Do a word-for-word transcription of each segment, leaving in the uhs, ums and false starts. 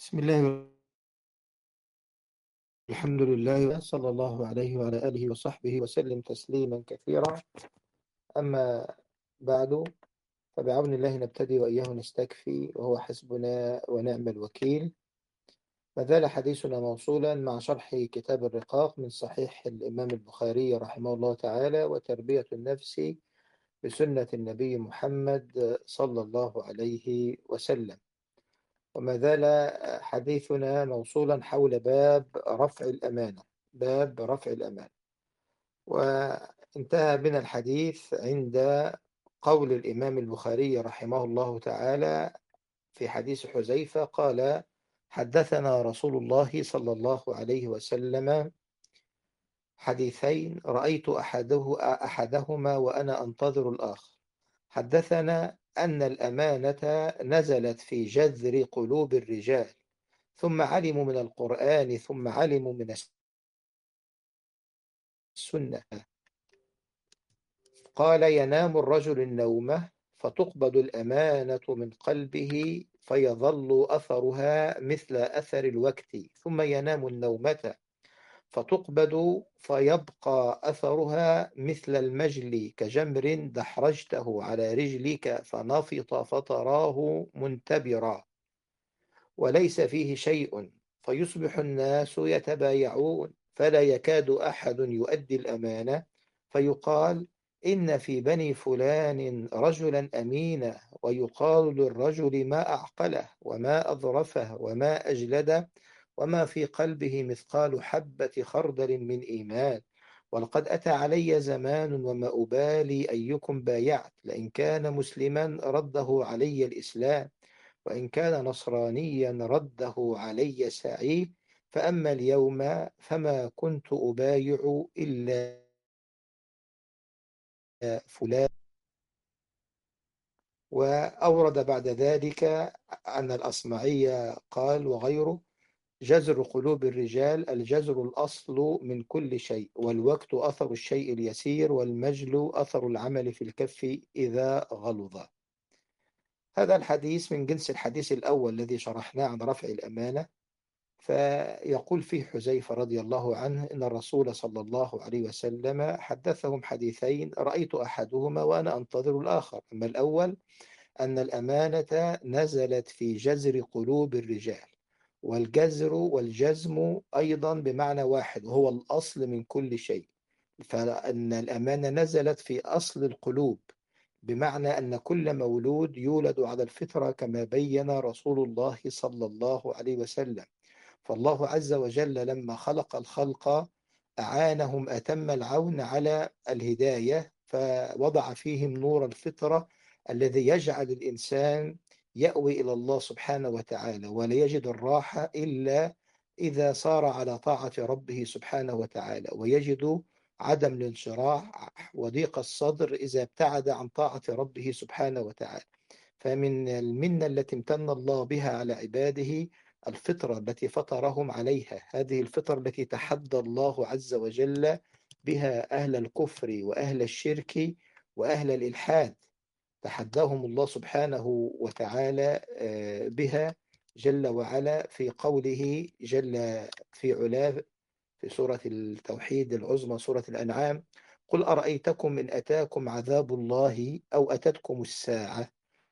بسم الله والحمد لله صلى الله عليه وعلى آله وصحبه وسلم تسليما كثيرا. أما بعد، فبعون الله نبتدي وإياه نستكفي، وهو حسبنا ونعم الوكيل. ما زال حديثنا موصولا مع شرح كتاب الرقاق من صحيح الإمام البخاري رحمه الله تعالى، وتربية النفس بسنة النبي محمد صلى الله عليه وسلم. وما زال حديثنا موصولا حول باب رفع الأمانة باب رفع الأمانة وانتهى بنا الحديث عند قول الإمام البخاري رحمه الله تعالى في حديث حذيفة قال: حدثنا رسول الله صلى الله عليه وسلم حديثين رأيت أحده أحدهما وأنا أنتظر الآخر. حدثنا أن الأمانة نزلت في جذر قلوب الرجال، ثم علموا من القرآن، ثم علموا من السنة. قال: ينام الرجل النومة فتقبض الأمانة من قلبه فيظل أثرها مثل أثر الوقت، ثم ينام النومة فتقبض فيبقى أثرها مثل المجل كجمر دحرجته على رجلك فنفط فتراه منتبرا وليس فيه شيء، فيصبح الناس يتبايعون فلا يكاد أحد يؤدي الأمانة، فيقال: إن في بني فلان رجلا أمينا، ويقال للرجل ما أعقله وما أظرفه وما أجلده وما في قلبه مثقال حبة خردل من إيمان. ولقد أتى علي زمان وما أبالي أيكم بايعت، لئن كان مسلما رده علي الإسلام، وإن كان نصرانيا رده علي سعيه، فأما اليوم فما كنت أبايع إلا فلان. وأورد بعد ذلك أن الأصمعي قال وغيره: جزر قلوب الرجال الجزر الأصل من كل شيء، والوقت أثر الشيء اليسير، والمجل أثر العمل في الكف إذا غلظ. هذا الحديث من جنس الحديث الأول الذي شرحناه عن رفع الأمانة. فيقول فيه حذيفة رضي الله عنه إن الرسول صلى الله عليه وسلم حدثهم حديثين رأيت أحدهما وأنا أنتظر الآخر. أما الأول أن الأمانة نزلت في جزر قلوب الرجال، والجزر والجزم أيضا بمعنى واحد، وهو الأصل من كل شيء. فأن الأمانة نزلت في أصل القلوب، بمعنى أن كل مولود يولد على الفطرة كما بين رسول الله صلى الله عليه وسلم. فالله عز وجل لما خلق الخلق أعانهم أتم العون على الهداية، فوضع فيهم نور الفطرة الذي يجعل الإنسان يأوي إلى الله سبحانه وتعالى، ولا يجد الراحة إلا إذا صار على طاعة ربه سبحانه وتعالى، ويجد عدم الانشراح وضيق الصدر إذا ابتعد عن طاعة ربه سبحانه وتعالى. فمن المنة التي امتن الله بها على عباده الفطرة التي فطرهم عليها، هذه الفطرة التي تحدى الله عز وجل بها أهل الكفر وأهل الشرك وأهل الإلحاد. تحداهم الله سبحانه وتعالى آه، بها جل وعلا في قوله جل في علاه في سورة التوحيد العظمى سورة الأنعام: قل أرأيتكم إن أتاكم عذاب الله أو أتتكم الساعة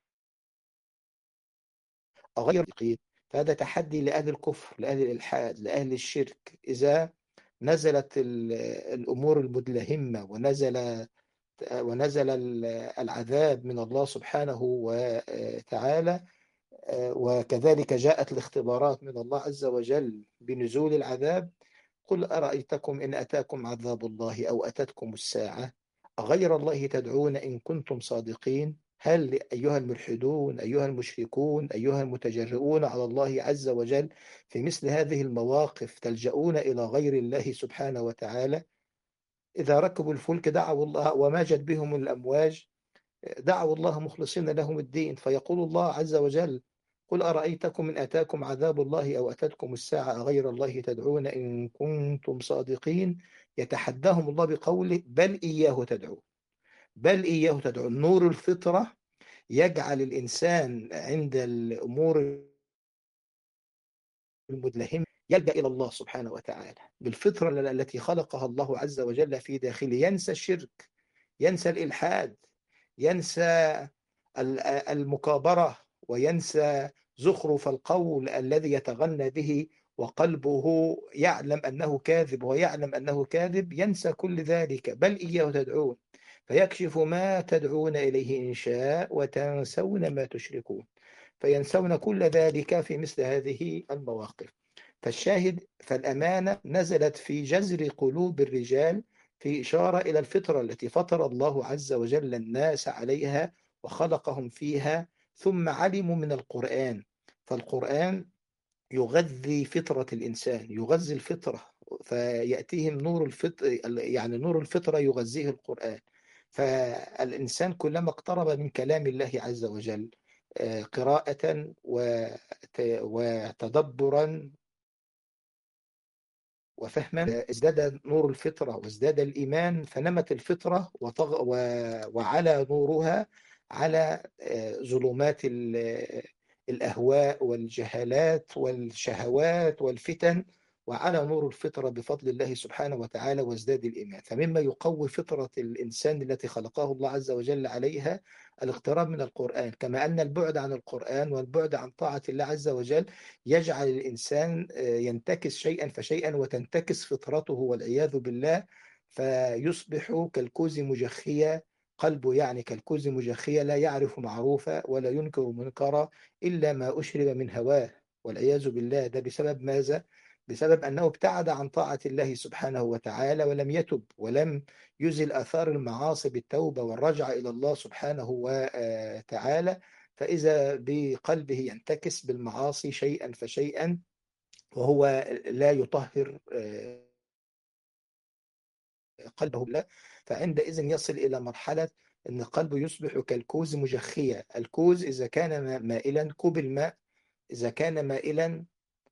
أغير القيد. فهذا تحدي لأهل الكفر، لأهل الإلحاد، لأهل الشرك. إذا نزلت ال- الأمور المدلهمة ونزل ونزل ال- العذاب من الله سبحانه وتعالى، وكذلك جاءت الاختبارات من الله عز وجل بنزول العذاب: قل أرأيتكم إن أتاكم عذاب الله أو أتتكم الساعة أغير الله تدعون إن كنتم صادقين. هل أيها الملحدون، أيها المشركون، أيها المتجرؤون على الله عز وجل في مثل هذه المواقف تلجؤون إلى غير الله سبحانه وتعالى؟ إذا ركبوا الفلك دعوا الله وما جد بهم الأمواج دعوا الله مخلصين لهم الدين، فيقول الله عز وجل: قل أرأيتكم إن أتاكم عذاب الله أو أتتكم الساعة أغير الله تدعون إن كنتم صادقين. يتحداهم الله بقوله: بل إياه تدعون، بل إياه تدعون. نور الفطرة يجعل الإنسان عند الأمور المدلهم يلجأ إلى الله سبحانه وتعالى بالفطرة التي خلقها الله عز وجل في داخله، ينسى الشرك، ينسى الإلحاد، ينسى المكابرة، وينسى زخرف القول الذي يتغنى به وقلبه يعلم أنه كاذب ويعلم أنه كاذب. ينسى كل ذلك، بل إياه تدعون فيكشف ما تدعون إليه إن شاء وتنسون ما تشركون. فينسون كل ذلك في مثل هذه المواقف. فالشاهد، فالأمانة نزلت في جذر قلوب الرجال في إشارة إلى الفطرة التي فطر الله عز وجل الناس عليها وخلقهم فيها، ثم علموا من القرآن. فالقرآن يغذي فطرة الإنسان، يغذي الفطرة، فيأتيهم نور الفطر، يعني نور الفطرة يغذيه القرآن. فالإنسان كلما اقترب من كلام الله عز وجل آه، قراءة وتدبرا وفهما، ازداد نور الفطرة وازداد الإيمان، فنمت الفطرة وطغ و... وعلى نورها على آه، ظلمات ال- الأهواء والجهالات والشهوات والفتن، وعلى نور الفطرة بفضل الله سبحانه وتعالى وازداد الإيمان. فمما يقوي فطرة الإنسان التي خلقه الله عز وجل عليها الاقتراب من القرآن، كما أن البعد عن القرآن والبعد عن طاعة الله عز وجل يجعل الإنسان ينتكس شيئا فشيئا وتنتكس فطرته والعياذ بالله، فيصبح كالكوز مجخية، قلبه يعني كالكوز مجخية، لا يعرف معروفا ولا ينكر منكرا إلا ما أشرب من هواه والعياذ بالله. ده بسبب ماذا؟ بسبب أنه ابتعد عن طاعة الله سبحانه وتعالى ولم يتب ولم يزل آثار المعاصي بالتوبة والرجعة إلى الله سبحانه وتعالى. فإذا بقلبه ينتكس بالمعاصي شيئا فشيئا وهو لا يطهر آه، قلبه بالله، فعندئذ يصل إلى مرحلة أن قلبه يصبح كالكوز مجخية. الكوز إذا كان مائلا، كوب الماء إذا كان مائلا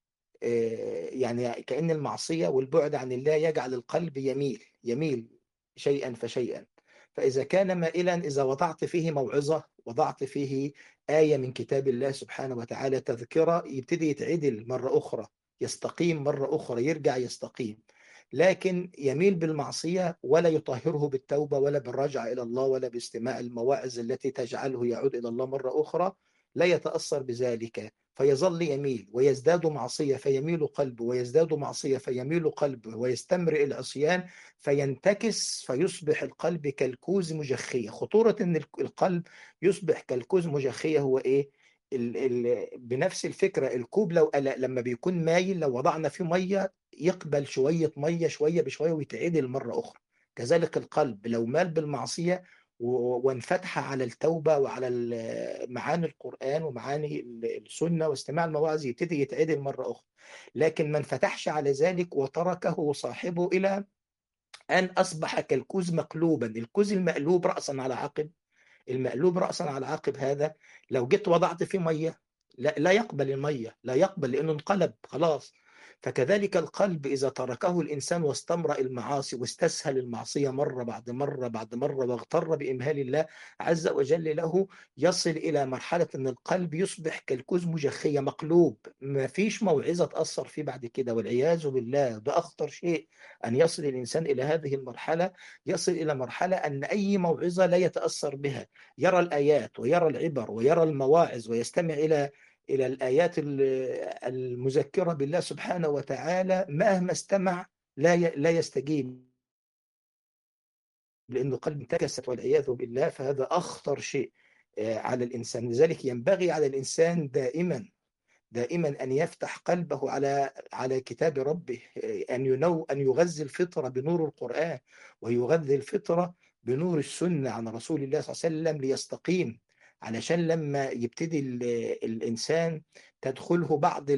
يعني كأن المعصية والبعد عن الله يجعل القلب يميل يميل شيئا فشيئا. فإذا كان مائلا، إذا وضعت فيه موعظة، وضعت فيه آية من كتاب الله سبحانه وتعالى تذكرة، يبتدي يتعدل مرة أخرى، يستقيم مرة أخرى، يرجع يستقيم. لكن يميل بالمعصية ولا يطهره بالتوبة ولا بالرجعة إلى الله ولا باستماع المواعظ التي تجعله يعود إلى الله مرة أخرى، لا يتأثر بذلك، فيظل يميل ويزداد معصية فيميل قلبه، ويزداد معصية فيميل قلبه، ويستمر العصيان فينتكس، فيصبح القلب كالكوز مجخية. خطورة أن القلب يصبح كالكوز مجخية هو إيه؟ ال ال بنفس الفكرة، الكوب لو لما بيكون مايل، لو وضعنا فيه مية يقبل شوية مية شوية بشوية ويتعدل مرة أخرى. كذلك القلب لو مال بالمعصية وانفتح على التوبة وعلى معاني القرآن ومعاني السنة واستماع المواعظ يبتدي يتعدل مرة أخرى. لكن ما انفتحش على ذلك وتركه صاحبه إلى أن أصبح كالكوز مقلوبا. الكوز المقلوب رأسا على عقب، المقلوب رأسا على عقب هذا لو جيت وضعت فيه مية لا, لا يقبل المية، لا يقبل لأنه انقلب خلاص. فكذلك القلب إذا تركه الإنسان واستمرأ المعاصي واستسهل المعصية مرة بعد مرة بعد مرة واغتر بإمهال الله عز وجل له، يصل إلى مرحلة أن القلب يصبح كالكوز مجخية مقلوب، ما فيش موعظة تأثر فيه بعد كده والعياذ بالله. ده أخطر شيء أن يصل الإنسان إلى هذه المرحلة، يصل إلى مرحلة أن أي موعظة لا يتأثر بها، يرى الآيات ويرى العبر ويرى المواعظ ويستمع إلى إلى الآيات المذكرة بالله سبحانه وتعالى، مهما استمع لا لا يستجيب لأنه قلب انتكست والعياذ بالله. فهذا أخطر شيء على الإنسان. لذلك ينبغي على الإنسان دائما دائما أن يفتح قلبه على على كتاب ربه، أن ينو أن يغذي الفطرة بنور القرآن، ويغذي الفطرة بنور السنة عن رسول الله صلى الله عليه وسلم ليستقيم، علشان لما يبتدي الإنسان تدخله بعض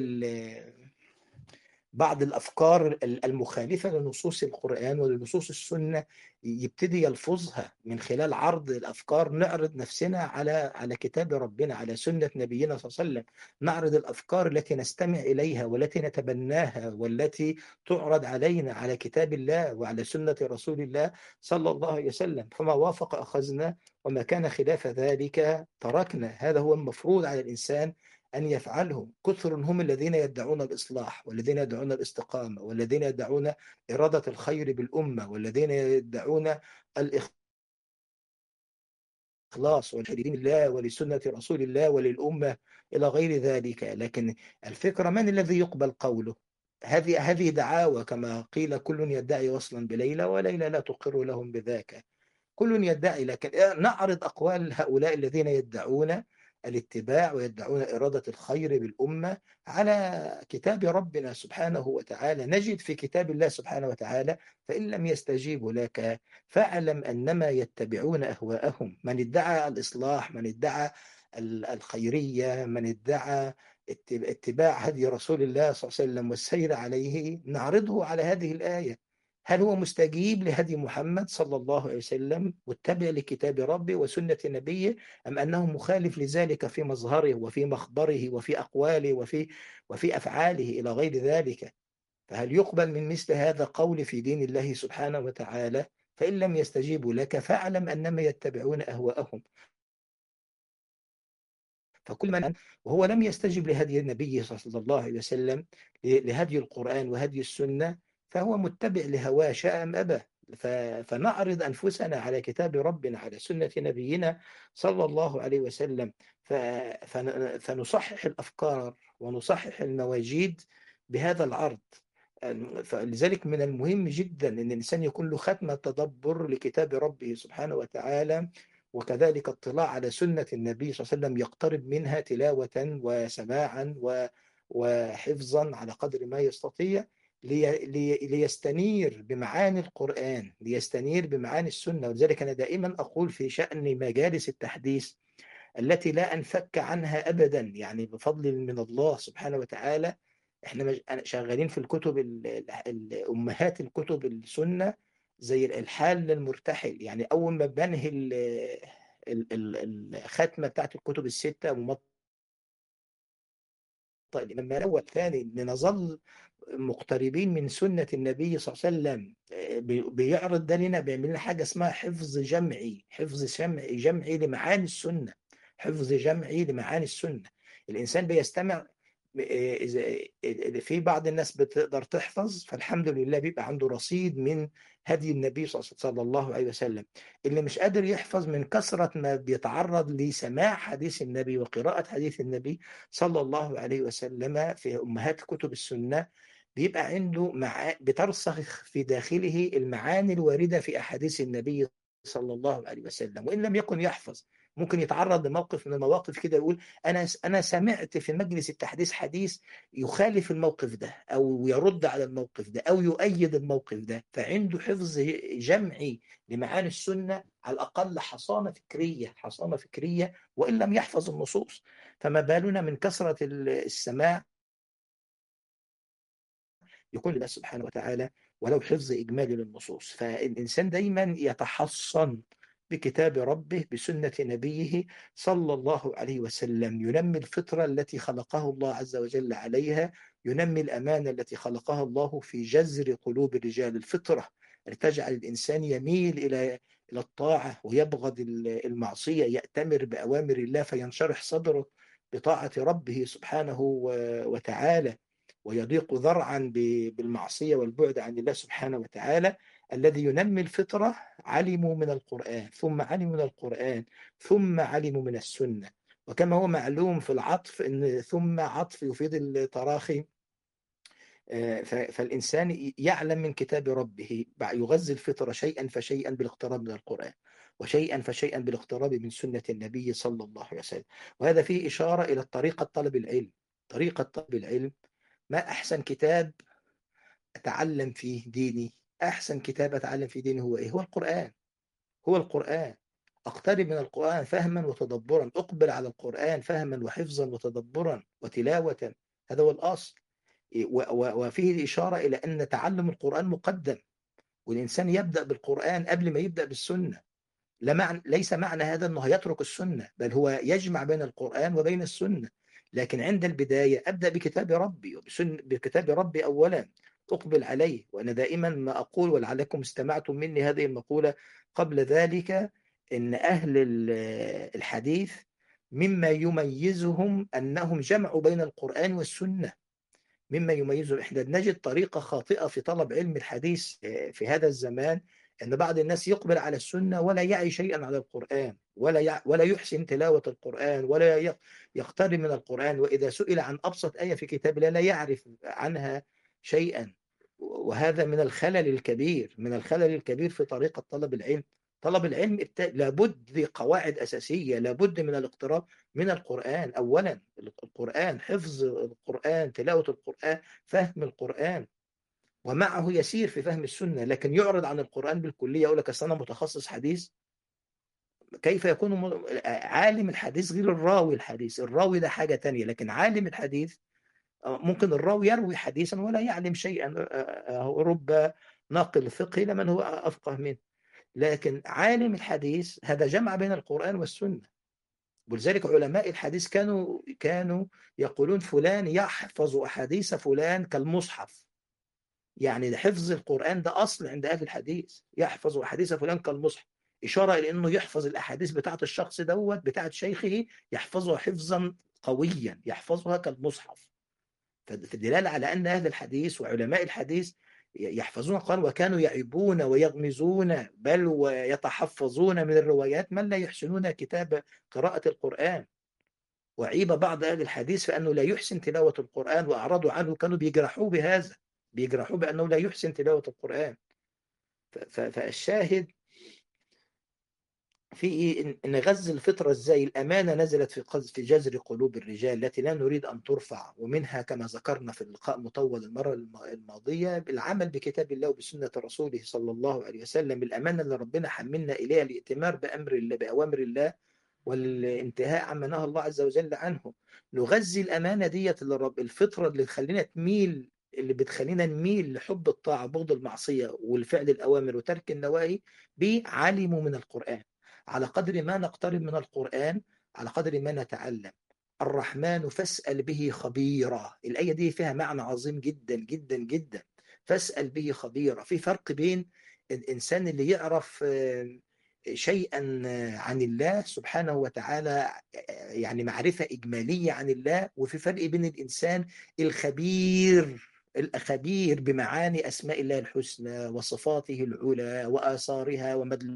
بعض الأفكار المخالفة لنصوص القرآن ولنصوص السنة، يبتدي يلفظها من خلال عرض الأفكار. نعرض نفسنا على على كتاب ربنا، على سنة نبينا صلى الله عليه وسلم، نعرض الأفكار التي نستمع إليها والتي نتبناها والتي تعرض علينا على كتاب الله وعلى سنة رسول الله صلى الله عليه وسلم. فما وافق أخذنا وما كان خلاف ذلك تركنا. هذا هو المفروض على الإنسان أن يفعله. كثر هم الذين يدعون الإصلاح، والذين يدعون الاستقامة، والذين يدعون إرادة الخير بالأمة، والذين يدعون الإخلاص ولدين الله ولسنة رسول الله وللأمة إلى غير ذلك. لكن الفكرة من الذي يقبل قوله؟ هذه هذه دعاوى، كما قيل كل يدعي وصلا بليلى وليلى لا تقر لهم بذاك. كل يدعي، لكن نعرض أقوال هؤلاء الذين يدعون الاتباع ويدعون إرادة الخير بالأمة على كتاب ربنا سبحانه وتعالى. نجد في كتاب الله سبحانه وتعالى: فإن لم يستجيبوا لك فاعلم أنما يتبعون أهواءهم. من ادعى الإصلاح، من ادعى الخيرية، من ادعى اتباع هدي رسول الله صلى الله عليه وسلم والسير عليه، نعرضه على هذه الآية: هل هو مستجيب لهدي محمد صلى الله عليه وسلم متبع لكتاب ربه وسنة نبيه، أم أنه مخالف لذلك في مظهره وفي مخبره وفي أقواله وفي وفي أفعاله إلى غير ذلك؟ فهل يقبل من مثل هذا قول في دين الله سبحانه وتعالى: فإن لم يستجيبوا لك فاعلم أنما يتبعون أهواءهم؟ فكل من وهو لم يستجب لهدي النبي صلى الله عليه وسلم، لهدي القرآن وهدي السنة، فهو متبع لهواه شاء أم أبى. فنعرض أنفسنا على كتاب ربنا، على سنة نبينا صلى الله عليه وسلم، فنصحح الأفكار ونصحح المواجيد بهذا العرض. فلذلك من المهم جدا أن الإنسان يكون له ختمة تدبر لكتاب ربه سبحانه وتعالى، وكذلك اطلاع على سنة النبي صلى الله عليه وسلم، يقترب منها تلاوة وسماعا وحفظا على قدر ما يستطيع، لي لي ليستنير بمعاني القرآن، ليستنير بمعاني السنة. ولذلك أنا دائما أقول في شأن مجالس التحديث التي لا أنفك عنها أبدا، يعني بفضل من الله سبحانه وتعالى، احنا شغالين في الكتب الأمهات، الكتب السنة، زي الحال للمرتحل. يعني أول ما بنهي الختمة بتاعت الكتب الستة، ومطلع الإمام الأول الثاني، لنظل مقتربين من سنة النبي صلى الله عليه وسلم. بيعرض ده لنا، بيعمل لنا حاجة اسمها حفظ جمعي، حفظ جمعي جمعي لمعاني السنة، حفظ جمعي لمعاني السنة. الإنسان بيستمع. إذا في بعض الناس بتقدر تحفظ، فالحمد لله بيبقى عنده رصيد من هدي النبي صلى الله عليه وسلم. اللي مش قادر يحفظ من كثرة ما بيتعرض لسماع حديث النبي وقراءة حديث النبي صلى الله عليه وسلم في أمهات كتب السنة، بيبقى عنده مع... بترسخ في داخله المعاني الواردة في أحاديث النبي صلى الله عليه وسلم. وإن لم يكن يحفظ، ممكن يتعرض لموقف من المواقف كده، يقول أنا أنا سمعت في مجلس التحديث حديث يخالف الموقف ده، أو يرد على الموقف ده، أو يؤيد الموقف ده، فعنده حفظ جمعي لمعاني السنة، على الأقل حصانة فكرية، حصانة فكرية، وإن لم يحفظ النصوص. فما بالنا من كثرة السماع يكون لله سبحانه وتعالى ولو حفظ إجمالي للنصوص. فالإنسان دايما يتحصن بكتاب ربه، بسنة نبيه صلى الله عليه وسلم، ينمي الفطرة التي خلقه الله عز وجل عليها، ينمي الأمانة التي خلقها الله في جذر قلوب الرجال، الفطرة التي تجعل الإنسان يميل إلى إلى الطاعة ويبغض المعصية، يأتمر بأوامر الله فينشرح صدره بطاعة ربه سبحانه وتعالى، ويضيق ذرعا بالمعصية والبعد عن الله سبحانه وتعالى. الذي ينمي الفطرة علموا من القرآن، ثم علموا من القرآن، ثم علموا من السنة. وكما هو معلوم في العطف أن ثم عطف يفيد التراخي، فالإنسان يعلم من كتاب ربه، يغذي الفطرة شيئا فشيئا بالاقتراب من القرآن، وشيئا فشيئا بالاقتراب من سنة النبي صلى الله عليه وسلم. وهذا فيه إشارة إلى طريقة طلب العلم. طريقة طلب العلم، ما أحسن كتاب أتعلم فيه ديني؟ أحسن كتاب أتعلم فيه ديني هو إيه؟ هو القرآن. هو القرآن. أقترب من القرآن فهما وتدبرا، أقبل على القرآن فهما وحفظا وتدبرا وتلاوة. هذا هو الأصل. وفيه إشارة إلى أن تعلم القرآن مقدم، والإنسان يبدأ بالقرآن قبل ما يبدأ بالسنة. لا معنى ليس معنى هذا أنه يترك السنة، بل هو يجمع بين القرآن وبين السنة. لكن عند البداية أبدأ بكتاب ربي، وبسن بكتاب ربي أولا، أقبل عليه. وأنا دائما ما أقول، ولعلكم استمعتم مني هذه المقولة قبل ذلك، إن أهل الحديث مما يميزهم أنهم جمعوا بين القرآن والسنة. مما يميزهم، احنا بنجد طريقة خاطئة في طلب علم الحديث آه، في هذا الزمان، أن بعض الناس يقبل على السنة ولا يعي شيئا على القرآن، ولا يع... ولا يحسن تلاوة القرآن، ولا ي- يقترب من القرآن، وإذا سئل عن أبسط آية في كتاب الله لا يعرف عنها شيئا. وهذا من الخلل الكبير، من الخلل الكبير في طريقة طلب العلم. طلب العلم الت- لابد قواعد أساسية، لابد من الاقتراب من القرآن أولا. القرآن، حفظ القرآن، تلاوة القرآن، فهم القرآن، ومعه يسير في فهم السنة. لكن يعرض عن القرآن بالكلية، يقول لك أصل أنا متخصص حديث. كيف يكون م- عالم الحديث غير الراوي الحديث؟ الراوي ده حاجة تانية، لكن عالم الحديث آه، ممكن الراوي يروي حديثا ولا يعلم شيئا، آه، آه، رب ناقل فقه لمن هو أفقه منه. لكن عالم الحديث هذا جمع بين القرآن والسنة. ولذلك علماء الحديث كانوا كانوا يقولون فلان يحفظ أحاديث فلان كالمصحف. يعني حفظ القرآن ده أصل عند أهل الحديث، يحفظ أحاديث فلان كالمصحف، إشارة إلى أنه يحفظ الأحاديث بتاعت الشخص دوت بتاعت شيخه، يحفظها حفظا قويا، يحفظها كالمصحف. فالدلالة على أن أهل الحديث وعلماء الحديث يحفظون القرآن، وكانوا يعيبون ويغمزون بل ويتحفظون من الروايات من لا يحسنون كتاب قراءة القرآن. وعيب بعض أهل الحديث في أنه لا يحسن تلاوة القرآن، وأعرضوا عنه، كانوا بيجرحوه بهذا، بيجرحوه بأنه لا يحسن تلاوة القرآن. فالشاهد في نغذي الفطرة ازاي. الأمانة نزلت في قذف في جذر قلوب الرجال التي لا نريد أن ترفع، ومنها كما ذكرنا في اللقاء مطول المرة الماضية بالعمل بكتاب الله وبسنة رسوله صلى الله عليه وسلم. الأمانة اللي ربنا حملنا إليها الائتمار بأمر الله، بأوامر الله، والانتهاء عما نهى الله عز وجل عنه. نغذي الأمانة ديت اللي رب الفطرة اللي تخلينا تميل، اللي بتخلينا نميل لحب الطاعة، بغض المعصية، والفعل الأوامر وترك النواهي، بعلموا من القرآن. على قدر ما نقترب من القرآن على قدر ما نتعلم. الرحمن فاسأل به خبيرا، الآية دي فيها معنى عظيم جدا جدا جدا. فاسأل به خبيرا. في فرق بين الإنسان اللي يعرف آه، شيئا عن الله سبحانه وتعالى، يعني معرفة إجمالية عن الله، وفي فرق بين الإنسان الخبير الخبير بمعاني أسماء الله الحسنى وصفاته العلى وآثارها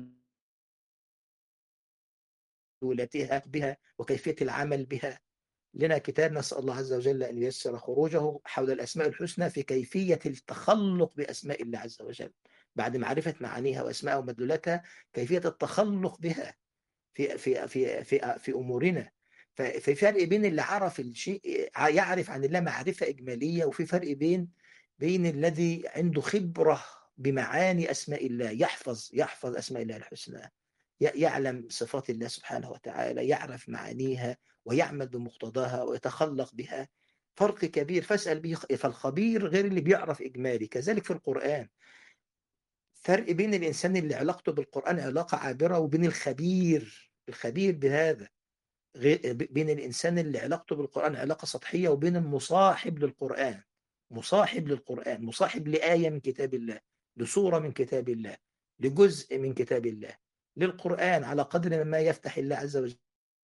ومدلولاتها بها وكيفية العمل بها. لنا كتاب نسأل الله عز وجل أن ييسر خروجه حول الأسماء الحسنى في كيفية التخلق بأسماء الله عز وجل، بعد معرفة معانيها وأسمائها ومدلولاتها، كيفية التخلق بها في في في في في امورنا. ففي فرق بين اللي عرف الشيء يعرف عن الله معرفه اجماليه، وفي فرق بين بين الذي عنده خبره بمعاني اسماء الله، يحفظ يحفظ اسماء الله الحسنى، يعلم صفات الله سبحانه وتعالى، يعرف معانيها ويعمل بمقتضاها ويتخلق بها. فرق كبير. فاسأل به. فالخبير غير اللي بيعرف إجمالي. كذلك في القرآن فرق بين الإنسان اللي علاقته بالقرآن علاقة عابرة، وبين الخبير الخبير بهذا. غير بين الإنسان اللي علاقته بالقرآن علاقة سطحية، وبين المصاحب للقرآن. مصاحب للقرآن، مصاحب لآية من كتاب الله، لسورة من كتاب الله، لجزء من كتاب الله، للقرآن، على قدر ما يفتح الله عز وجل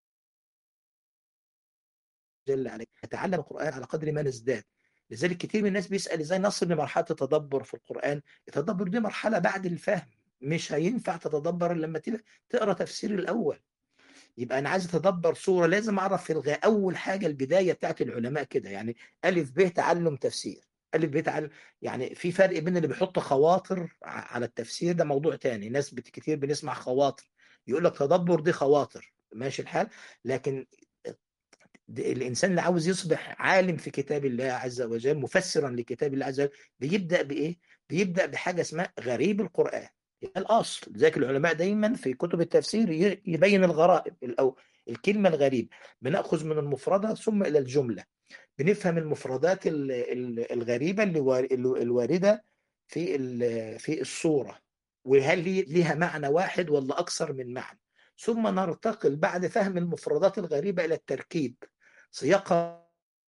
عليك. نتعلم القرآن على قدر ما نزداد. لذلك كتير من الناس بيسأل ازاي نصل لمرحلة التدبر في القرآن. التدبر دي مرحلة بعد الفهم، مش هينفع تتدبر لما تقرأ تفسير الأول. يبقى أنا عايز أتدبر سورة لازم أعرف في الغاء أول حاجة البداية بتاعت العلماء كده، يعني ألف ب تعلم تفسير. ألف ب تعلم، يعني في فرق بين اللي بيحط خواطر على التفسير، ده موضوع تاني. ناس بت- كتير بنسمع خواطر، يقول لك تدبر دي خواطر، ماشي الحال. لكن الإنسان اللي عاوز يصبح عالم في كتاب الله عز وجل، مفسرا لكتاب الله عز وجل، بيبدأ بإيه؟ بيبدأ بحاجة اسمها غريب القرآن. الأصل ذاك العلماء دايما في كتب التفسير يبين الغرائب أو الكلمة الغريبة. بنأخذ من المفردة ثم إلى الجملة، بنفهم المفردات ال- ال- الغريبة اللي وار- اللي- الواردة في ال- في الصورة، وهل لي- ليها معنى واحد ولا أكثر من معنى. ثم نرتقل بعد فهم المفردات الغريبة إلى التركيب. سياقها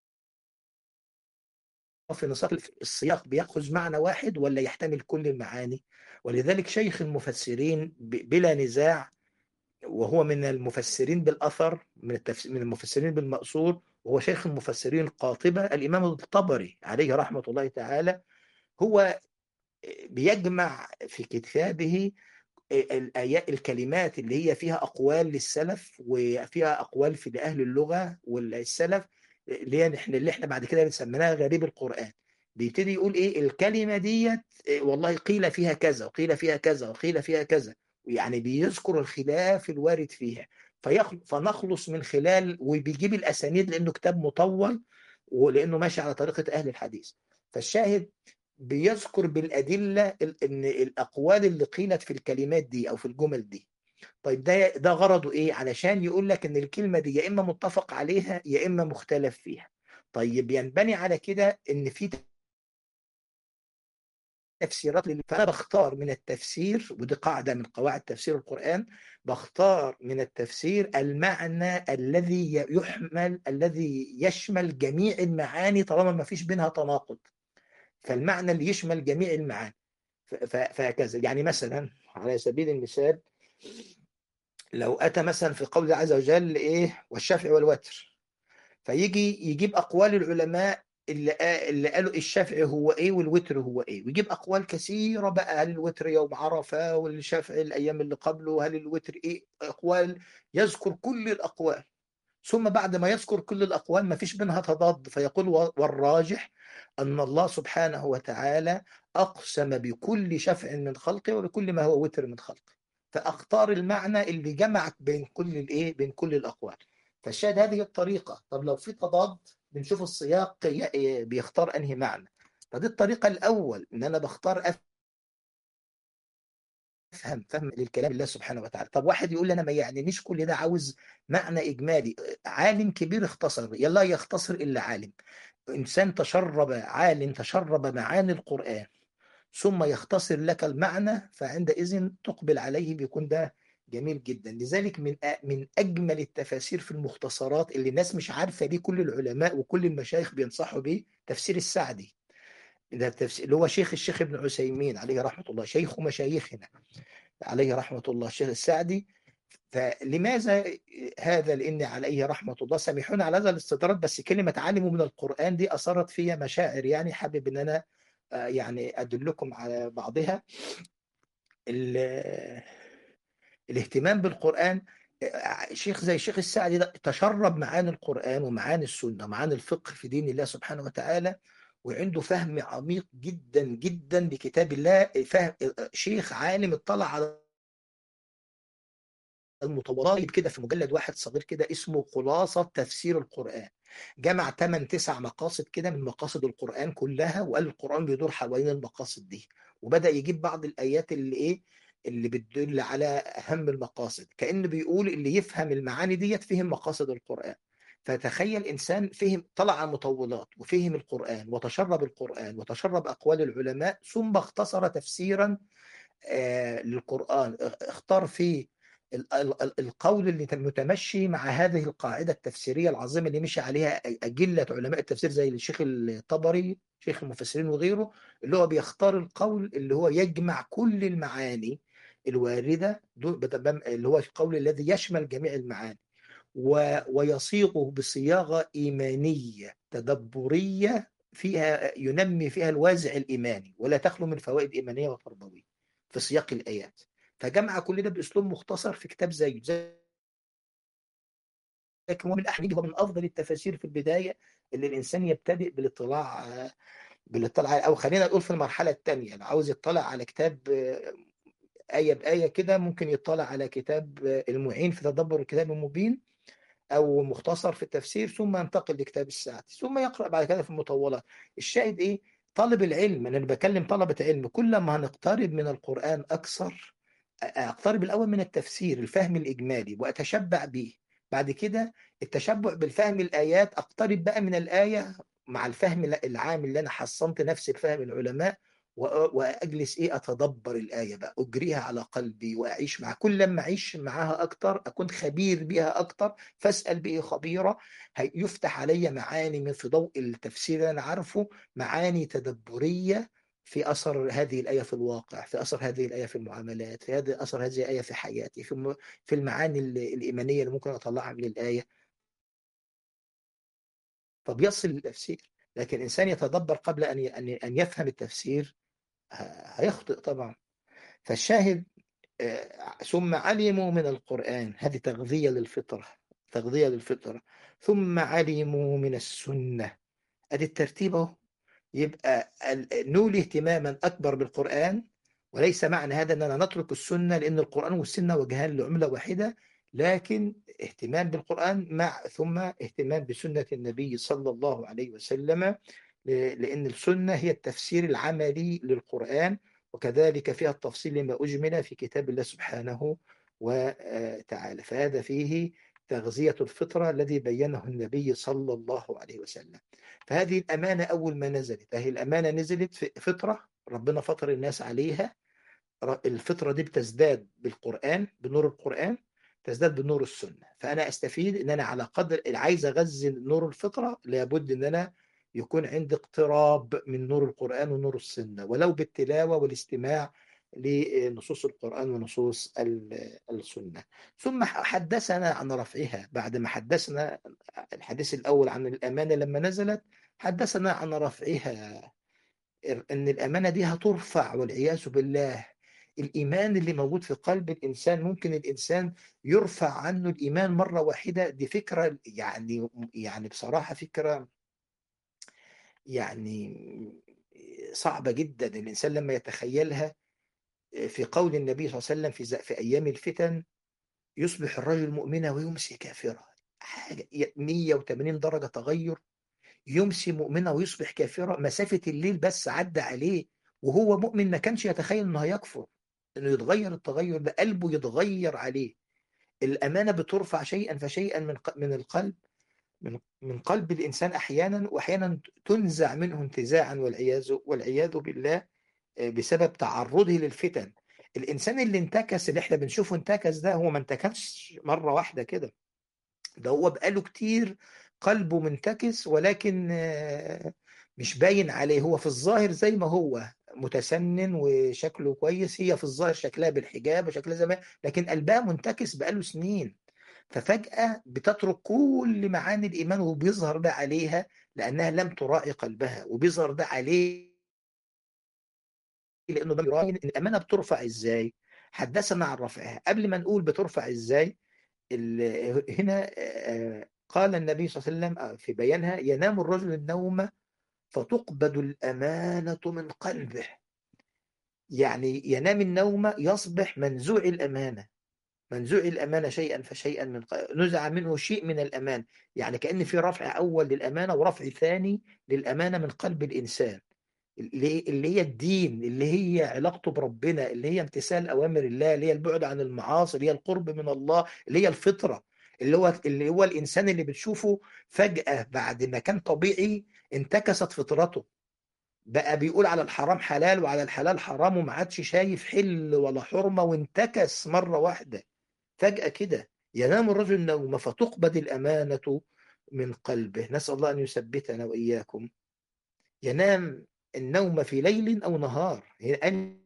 في نطاق السياق بيأخذ معنى واحد ولا يحتمل كل المعاني. ولذلك شيخ المفسرين ب- بلا نزاع وهو من المفسرين بالأثر، من التفس... من المفسرين بالمأثور، وهو شيخ المفسرين القاطبة الإمام الطبري عليه رحمة الله تعالى. هو بيجمع في كتابه الآيات، الكلمات اللي هي فيها أقوال للسلف وفيها أقوال في لأهل اللغة والسلف، اللي هي احنا اللي احنا بعد كده بنسميها غريب القرآن. بيبتدي يقول ايه الكلمة ديت، إيه والله قيل فيها كذا وقيل فيها كذا وقيل فيها كذا، يعني بيذكر الخلاف الوارد فيها. فيخل... فنخلص من خلال، وبيجيب الأسانيد لأنه كتاب مطول ولأنه ماشي على طريقة أهل الحديث. فالشاهد بيذكر بالأدلة ال- إن الأقوال اللي قيلت في الكلمات دي أو في الجمل دي. طيب ده ده غرضه إيه؟ علشان يقول لك إن الكلمة دي يا إما متفق عليها يا إما مختلف فيها. طيب ينبني على كده إن في تفسيرات لل... فأنا بختار من التفسير، ودي قاعدة من قواعد تفسير القرآن، بختار من التفسير المعنى الذي يحمل، الذي يشمل جميع المعاني طالما ما فيش بينها تناقض. فالمعنى اللي يشمل جميع المعاني. فهكذا يعني مثلا على سبيل المثال، لو أتى مثلا في قول الله عز وجل إيه والشفع والوتر، فيجي يجيب أقوال العلماء اللي قا- اللي قالوا الشفع هو إيه والوتر هو إيه، ويجيب أقوال كثيرة بقى، هل الوتر يوم عرفة والشفع الأيام اللي قبله، هل الوتر إيه، أقوال، يذكر كل الأقوال. ثم بعد ما يذكر كل الأقوال ما فيش بينها تضاد، فيقول والراجح أن الله سبحانه وتعالى أقسم بكل شفع من خلقه وبكل ما هو وتر من خلقه. فأختار المعنى اللي جمع بين كل الإيه، بين كل الأقوال. فالشاهد هذه الطريقة. طب لو في تضاد بنشوف السياق ي- بيختار أنهي معنى. فدي الطريقة الأول، إن أنا بختار افهم فهم للكلام الله سبحانه وتعالى. طب واحد يقول لي انا ما يعنينيش كل ده، عاوز معنى اجمالي. عالم كبير اختصر، يلا يختصر الا عالم. انسان تشرب، عالم تشرب معاني القرآن ثم يختصر لك المعنى، فعندئذ تقبل عليه بيكون ده جميل جدا. لذلك من أ- من اجمل التفاسير في المختصرات اللي الناس مش عارفه ليه كل العلماء وكل المشايخ بينصحوا بيه، تفسير السعدي. ده التفسير اللي هو شيخ الشيخ ابن عثيمين عليه رحمه الله، شيخ مشايخنا عليه رحمة الله الشيخ السعدي. فلماذا هذا؟ لأن عليه رحمة الله، سامحونا على هذا الاستطراد، بس كلمة عالم من القرآن دي أثرت فيها مشاعر، يعني حابب أن أنا آه، يعني أدلكم على بعضها. ال- الاهتمام بالقرآن. آه، شيخ زي الشيخ السعدي ده تشرب معاني القرآن ومعاني السنة ومعاني الفقه في دين الله سبحانه وتعالى، وعنده فهم عميق جدا جدا لكتاب الله. فهم شيخ عالم اطلع على المتوضئ كده في مجلد واحد صغير كده اسمه خلاصة تفسير القرآن. جمع ثمانية تسعة مقاصد كده من مقاصد القرآن كلها، وقال القرآن بيدور حوالين المقاصد دي. وبدأ يجيب بعض الآيات اللي إيه، اللي بتدل على أهم المقاصد، كأنه بيقول اللي يفهم المعاني ديت فهم مقاصد القرآن. فتخيل إنسان فهم، طلع على المطولات وفهم القرآن وتشرب القرآن وتشرب أقوال العلماء، ثم اختصر تفسيرا آه، للقرآن، اختار فيه ال- ال- ال- القول اللي متمشي مع هذه القاعدة التفسيرية العظيمة اللي مشي عليها أجلة علماء التفسير زي الشيخ الطبري شيخ المفسرين وغيره، اللي هو بيختار القول اللي هو يجمع كل المعاني الواردة دو- بتمام- اللي هو القول الذي يشمل جميع المعاني، و- ويصيغه بصياغة إيمانية تدبرية فيها ينمي فيها الوازع الإيماني، ولا تخلو من فوائد إيمانية وتربوية في سياق الآيات. فجمع كل ده بأسلوب مختصر في كتاب زيه زي. لكن هو من أحد هو من أفضل التفاسير في البداية اللي الإنسان يبتدئ بالاطلاع بالاطلاع أو خلينا نقول في المرحلة الثانية، لو عاوز يطلع على كتاب آية بآية كده، ممكن يطلع على كتاب المعين في تدبر الكتاب المبين او مختصر في التفسير، ثم ينتقل لكتاب السعدي، ثم يقرا بعد كده في المطولات. الشاهد ايه؟ طالب العلم، انا بكلم طلبه علم، كل ما هنقترب من القران اكثر، اقترب الاول من التفسير الفهم الاجمالي واتشبع به. بعد كده التشبع بالفهم الايات، اقترب بقى من الايه مع الفهم العام اللي انا حصنت نفسي بفهم العلماء، و- واجلس ايه اتدبر الايه بقى، اجريها على قلبي واعيش معها. كل لما اعيش معاها اكتر اكون خبير بها اكتر، فاسال به خبيره، يفتح علي معاني من في ضوء التفسير اللي انا عارفه، معاني تدبريه في أثر هذه الآية في الواقع، في أثر هذه الآية في المعاملات، في هذه أثر هذه الآية في حياتي، في الم- في المعاني ال- الإيمانية اللي ممكن أطلعها من الآية، فبيصل للتفسير. لكن إنسان يتدبر قبل أن ي- أن أن يفهم التفسير ه- هيخطئ طبعا. فالشاهد آه، ثم علموا من القرآن، هذه تغذية للفطرة، تغذية للفطرة. ثم علموا من السنة، ادي الترتيب اهو. يبقى ال- نولي اهتماما اكبر بالقران، وليس معنى هذا اننا نترك السنه، لان القران والسنه وجهان لعمله واحده. لكن اهتمام بالقران مع ثم اهتمام بسنه النبي صلى الله عليه وسلم، ل- لان السنه هي التفسير العملي للقران، وكذلك فيها التفصيل لما اجمل في كتاب الله سبحانه وتعالى. فهذا فيه تغذيه الفطره الذي بينه النبي صلى الله عليه وسلم. فهذه الأمانة أول ما نزلت، هذه الأمانة نزلت في فطرة ربنا فطر الناس عليها. ر- الفطرة دي بتزداد بالقرآن، بنور القرآن، تزداد بنور السنة. فأنا أستفيد إن أنا على قدر اللي عايز أغذي نور الفطرة، لابد إن أنا يكون عندي اقتراب من نور القرآن ونور السنة، ولو بالتلاوة والاستماع لنصوص القرآن ونصوص ال- السنة. ثم حدثنا عن رفعها، بعد ما حدثنا الحديث الأول عن الأمانة لما نزلت، حدثنا عن رفعها، ان الامانه دي هترفع والعياذ بالله. الايمان اللي موجود في قلب الانسان، ممكن الانسان يرفع عنه الايمان مره واحده. دي فكره يعني، يعني بصراحه فكره يعني صعبه جدا الانسان لما يتخيلها. في قول النبي صلى الله عليه وسلم في ز- في ايام الفتن يصبح الرجل مؤمنا ويمسي كافرا، حاجه مية وتمانين درجه تغير. يمسي مؤمنا ويصبح كافرا، مسافة الليل بس عدى عليه وهو مؤمن، ما كانش يتخيل انه هيكفر، انه يتغير التغير ده، قلبه يتغير عليه. الأمانة بترفع شيئا فشيئا من ق- من القلب، من من قلب الإنسان أحيانا، وأحيانا تنزع منه انتزاعا والعياذ والعياذ بالله، آه، بسبب تعرضه للفتن. الإنسان اللي انتكس، اللي احنا بنشوفه انتكس ده، هو ما انتكسش مرة واحدة كده، ده هو بقاله كتير قلبه منتكس، ولكن آه، مش باين عليه. هو في الظاهر زي ما هو متسنن وشكله كويس، هي في الظاهر شكلها بالحجاب وشكلها زي ما، لكن قلبها منتكس بقاله سنين. ففجأة بتترك كل معاني الإيمان، وبيظهر ده عليها لأنها لم تراعي قلبها، وبيظهر ده عليه لأنه لم يراعي. إن الأمانة بترفع إزاي؟ حدثنا عن رفعها. قبل ما نقول بترفع إزاي، ال- هنا آه، قال النبي صلى الله عليه وسلم آه، في بيانها: ينام الرجل النوم فتقبض الأمانة من قلبه. يعني ينام النوم، يصبح منزوع الأمانة، منزوع الأمانة شيئا فشيئا، من ق- نزع منه شيء من الأمان. يعني كأن في رفع أول للأمانة ورفع ثاني للأمانة من قلب الإنسان، اللي اللي هي الدين، اللي هي علاقته بربنا، اللي هي امتثال أوامر الله، اللي هي البعد عن المعاصي، اللي هي القرب من الله، اللي هي الفطرة. اللي هو اللي هو الإنسان اللي بتشوفه فجأة بعد ما كان طبيعي انتكست فطرته، بقى بيقول على الحرام حلال وعلى الحلال حرام، وما عادش شايف حل ولا حرمة، وانتكس مرة واحدة فجأة كده. ينام الرجل نوم فتقبض الأمانة من قلبه. نسأل الله أن يثبتنا وإياكم. ينام النوم في ليل أو نهار، أن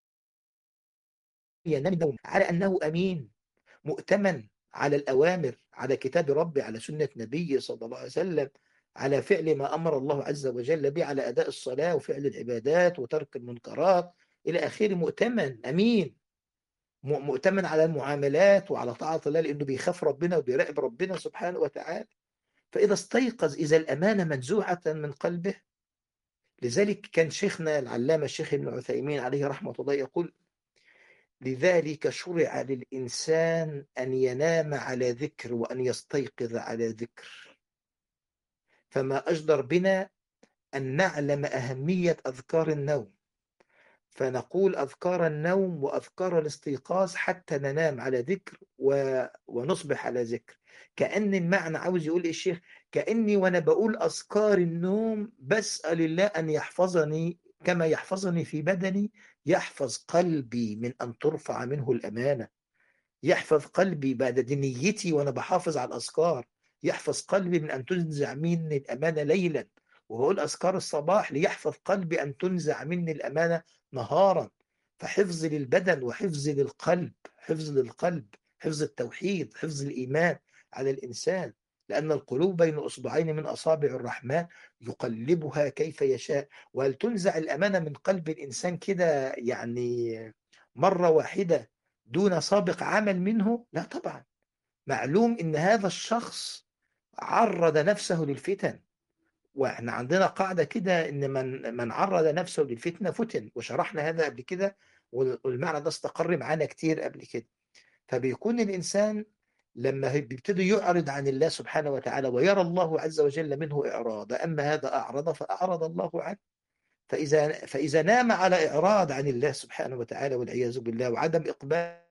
ينام النوم على أنه أمين، مؤتمن على الأوامر، على كتاب ربي، على سنة نبي صلى الله عليه وسلم، على فعل ما أمر الله عز وجل به، على أداء الصلاة وفعل العبادات وترك المنكرات إلى آخره. مؤتمن أمين، م- مؤتمن على المعاملات وعلى طاعة الله، لأنه بيخاف ربنا وبيراقب ربنا سبحانه وتعالى. فإذا استيقظ، إذا الأمانة منزوعة من قلبه. لذلك كان شيخنا العلامة الشيخ ابن عثيمين عليه رحمة الله يقول: لذلك شرع للإنسان أن ينام على ذكر وأن يستيقظ على ذكر. فما أجدر بنا أن نعلم أهمية أذكار النوم، فنقول أذكار النوم وأذكار الاستيقاظ حتى ننام على ذكر و... ونصبح على ذكر. كأن المعنى عاوز يقول إيه الشيخ؟ كأني وأنا بقول أذكار النوم بسأل الله أن يحفظني كما يحفظني في بدني، يحفظ قلبي من أن ترفع منه الأمانة، يحفظ قلبي بعد دي نيتي وأنا بحافظ على الأذكار، يحفظ قلبي من أن تنزع مني الأمانة ليلا، وبقول أذكار الصباح ليحفظ قلبي أن تنزع مني الأمانة نهارا. فحفظ للبدن وحفظ للقلب، حفظ للقلب، حفظ التوحيد، حفظ الإيمان على الإنسان. لأن القلوب بين أصبعين من أصابع الرحمن يقلبها كيف يشاء. وهل تنزع الأمانة من قلب الإنسان كده يعني مرة واحدة دون سابق عمل منه؟ لا طبعا. معلوم إن هذا الشخص عرض نفسه للفتن. واحنا عندنا قاعدة كده ان من من عرض نفسه للفتنة فتن، وشرحنا هذا قبل كده، والمعنى ده استقر معانا كتير قبل كده. فبيكون الإنسان لما هي- بيبتدي يعرض عن الله سبحانه وتعالى ويرى الله عز وجل منه إعراض، أما هذا أعرض فأعرض الله عنه. فإذا فإذا نام على إعراض عن الله سبحانه وتعالى والعياذ بالله وعدم إقبال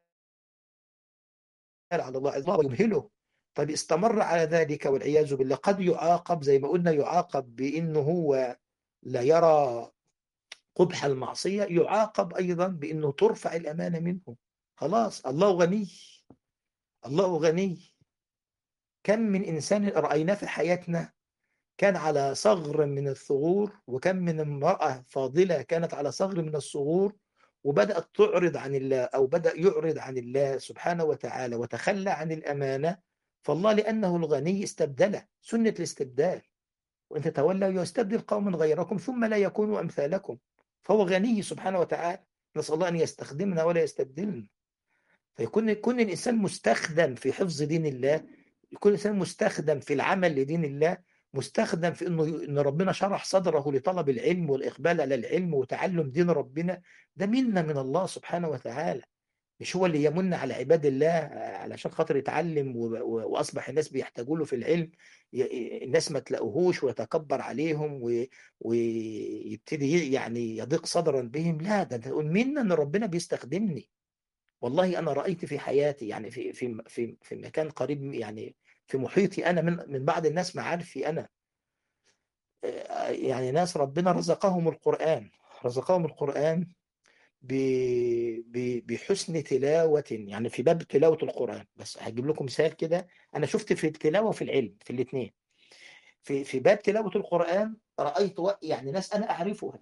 على الله عز وجل يمهله، طب استمر على ذلك والعياذ بالله قد يعاقب زي ما قلنا، يعاقب بأنه هو لا يرى قبح المعصية، يعاقب أيضا بأنه ترفع الأمانة منه. خلاص الله غني، الله غني. كم من إنسان رأيناه في حياتنا كان على ثغر من الثغور، وكم من امرأة فاضلة كانت على ثغر من الثغور وبدأت تعرض عن الله أو بدأ يعرض عن الله سبحانه وتعالى وتخلى عن الأمانة، فالله لأنه الغني استبدله سنة الاستبدال. وإن تتولوا يستبدل قوما غيركم ثم لا يكونوا أمثالكم. فهو غني سبحانه وتعالى، نسأل الله أن يستخدمنا ولا يستبدلنا. فيكون يكون الإنسان مستخدم في حفظ دين الله، يكون الإنسان مستخدم في العمل لدين الله، مستخدم في إنه إن ربنا شرح صدره لطلب العلم والإقبال على العلم وتعلم دين ربنا. ده منا من الله سبحانه وتعالى. مش هو اللي يمن على عباد الله علشان خاطر يتعلم و- و- وأصبح الناس بيحتاجوا له في العلم، ي- الناس ما تلاقوهوش ويتكبر عليهم و- ويبتدي ي- يعني يضيق صدرا بهم. لا، ده تقول منا إن ربنا بيستخدمني. والله أنا رأيت في حياتي يعني في في في في مكان قريب يعني في محيطي أنا من من بعض الناس معارفي أنا، آه، يعني ناس ربنا رزقهم القرآن، رزقهم القرآن ب- ب- بحسن تلاوة. يعني في باب تلاوة القرآن بس هجيب لكم مثال كده. أنا شفت في التلاوة وفي العلم في الاثنين. في في باب تلاوة القرآن رأيت و- يعني ناس أنا أعرفها،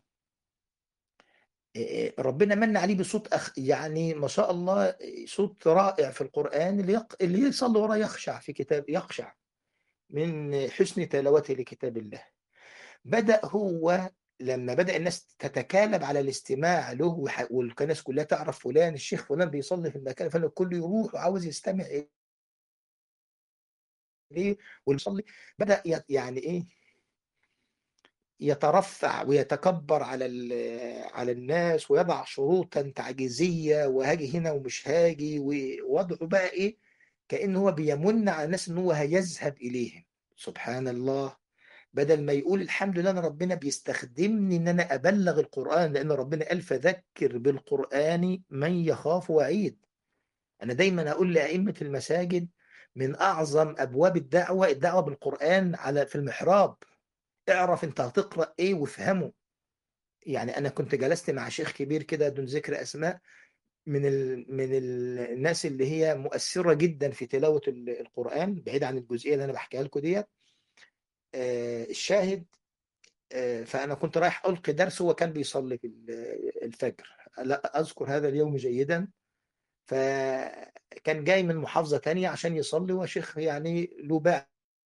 إيه، ربنا من عليه بصوت أخ يعني ما شاء الله، صوت رائع في القرآن. اللي يق... اللي يصلي وراه يخشع في كتاب، يخشع من حسن تلاوته لكتاب الله. بدأ هو لما بدأ الناس تتكالب على الاستماع له وح- والناس كلها تعرف فلان الشيخ فلان بيصلي في المكان، فالكل يروح وعاوز يستمع إليه ويصلي. بدأ ي- يعني إيه يترفع ويتكبر على ال- على الناس ويضع شروطا تعجيزية، وهاجي هنا ومش هاجي، ووضعه بقى ايه كأنه هو بيمن على الناس ان هو هيذهب اليهم. سبحان الله. بدل ما يقول الحمد لله ان ربنا بيستخدمني ان انا ابلغ القرآن، لان ربنا قال فذكر بالقرآن من يخاف وعيد. انا دايما اقول لأئمة المساجد من اعظم ابواب الدعوة الدعوة بالقرآن على في المحراب. اعرف انت هتقرأ ايه وافهمه. يعني انا كنت جلست مع شيخ كبير كده دون ذكر اسماء، من ال... من ال... الناس اللي هي مؤثرة جدا في تلاوة ال- القرآن، بعيد عن الجزئية اللي انا بحكيها لكم ديت. آه الشاهد، آه فانا كنت رايح القي درس، هو كان بيصلي في ال- الفجر، لا اذكر هذا اليوم جيدا. فكان جاي من محافظة تانية عشان يصلي، وشيخ يعني له باع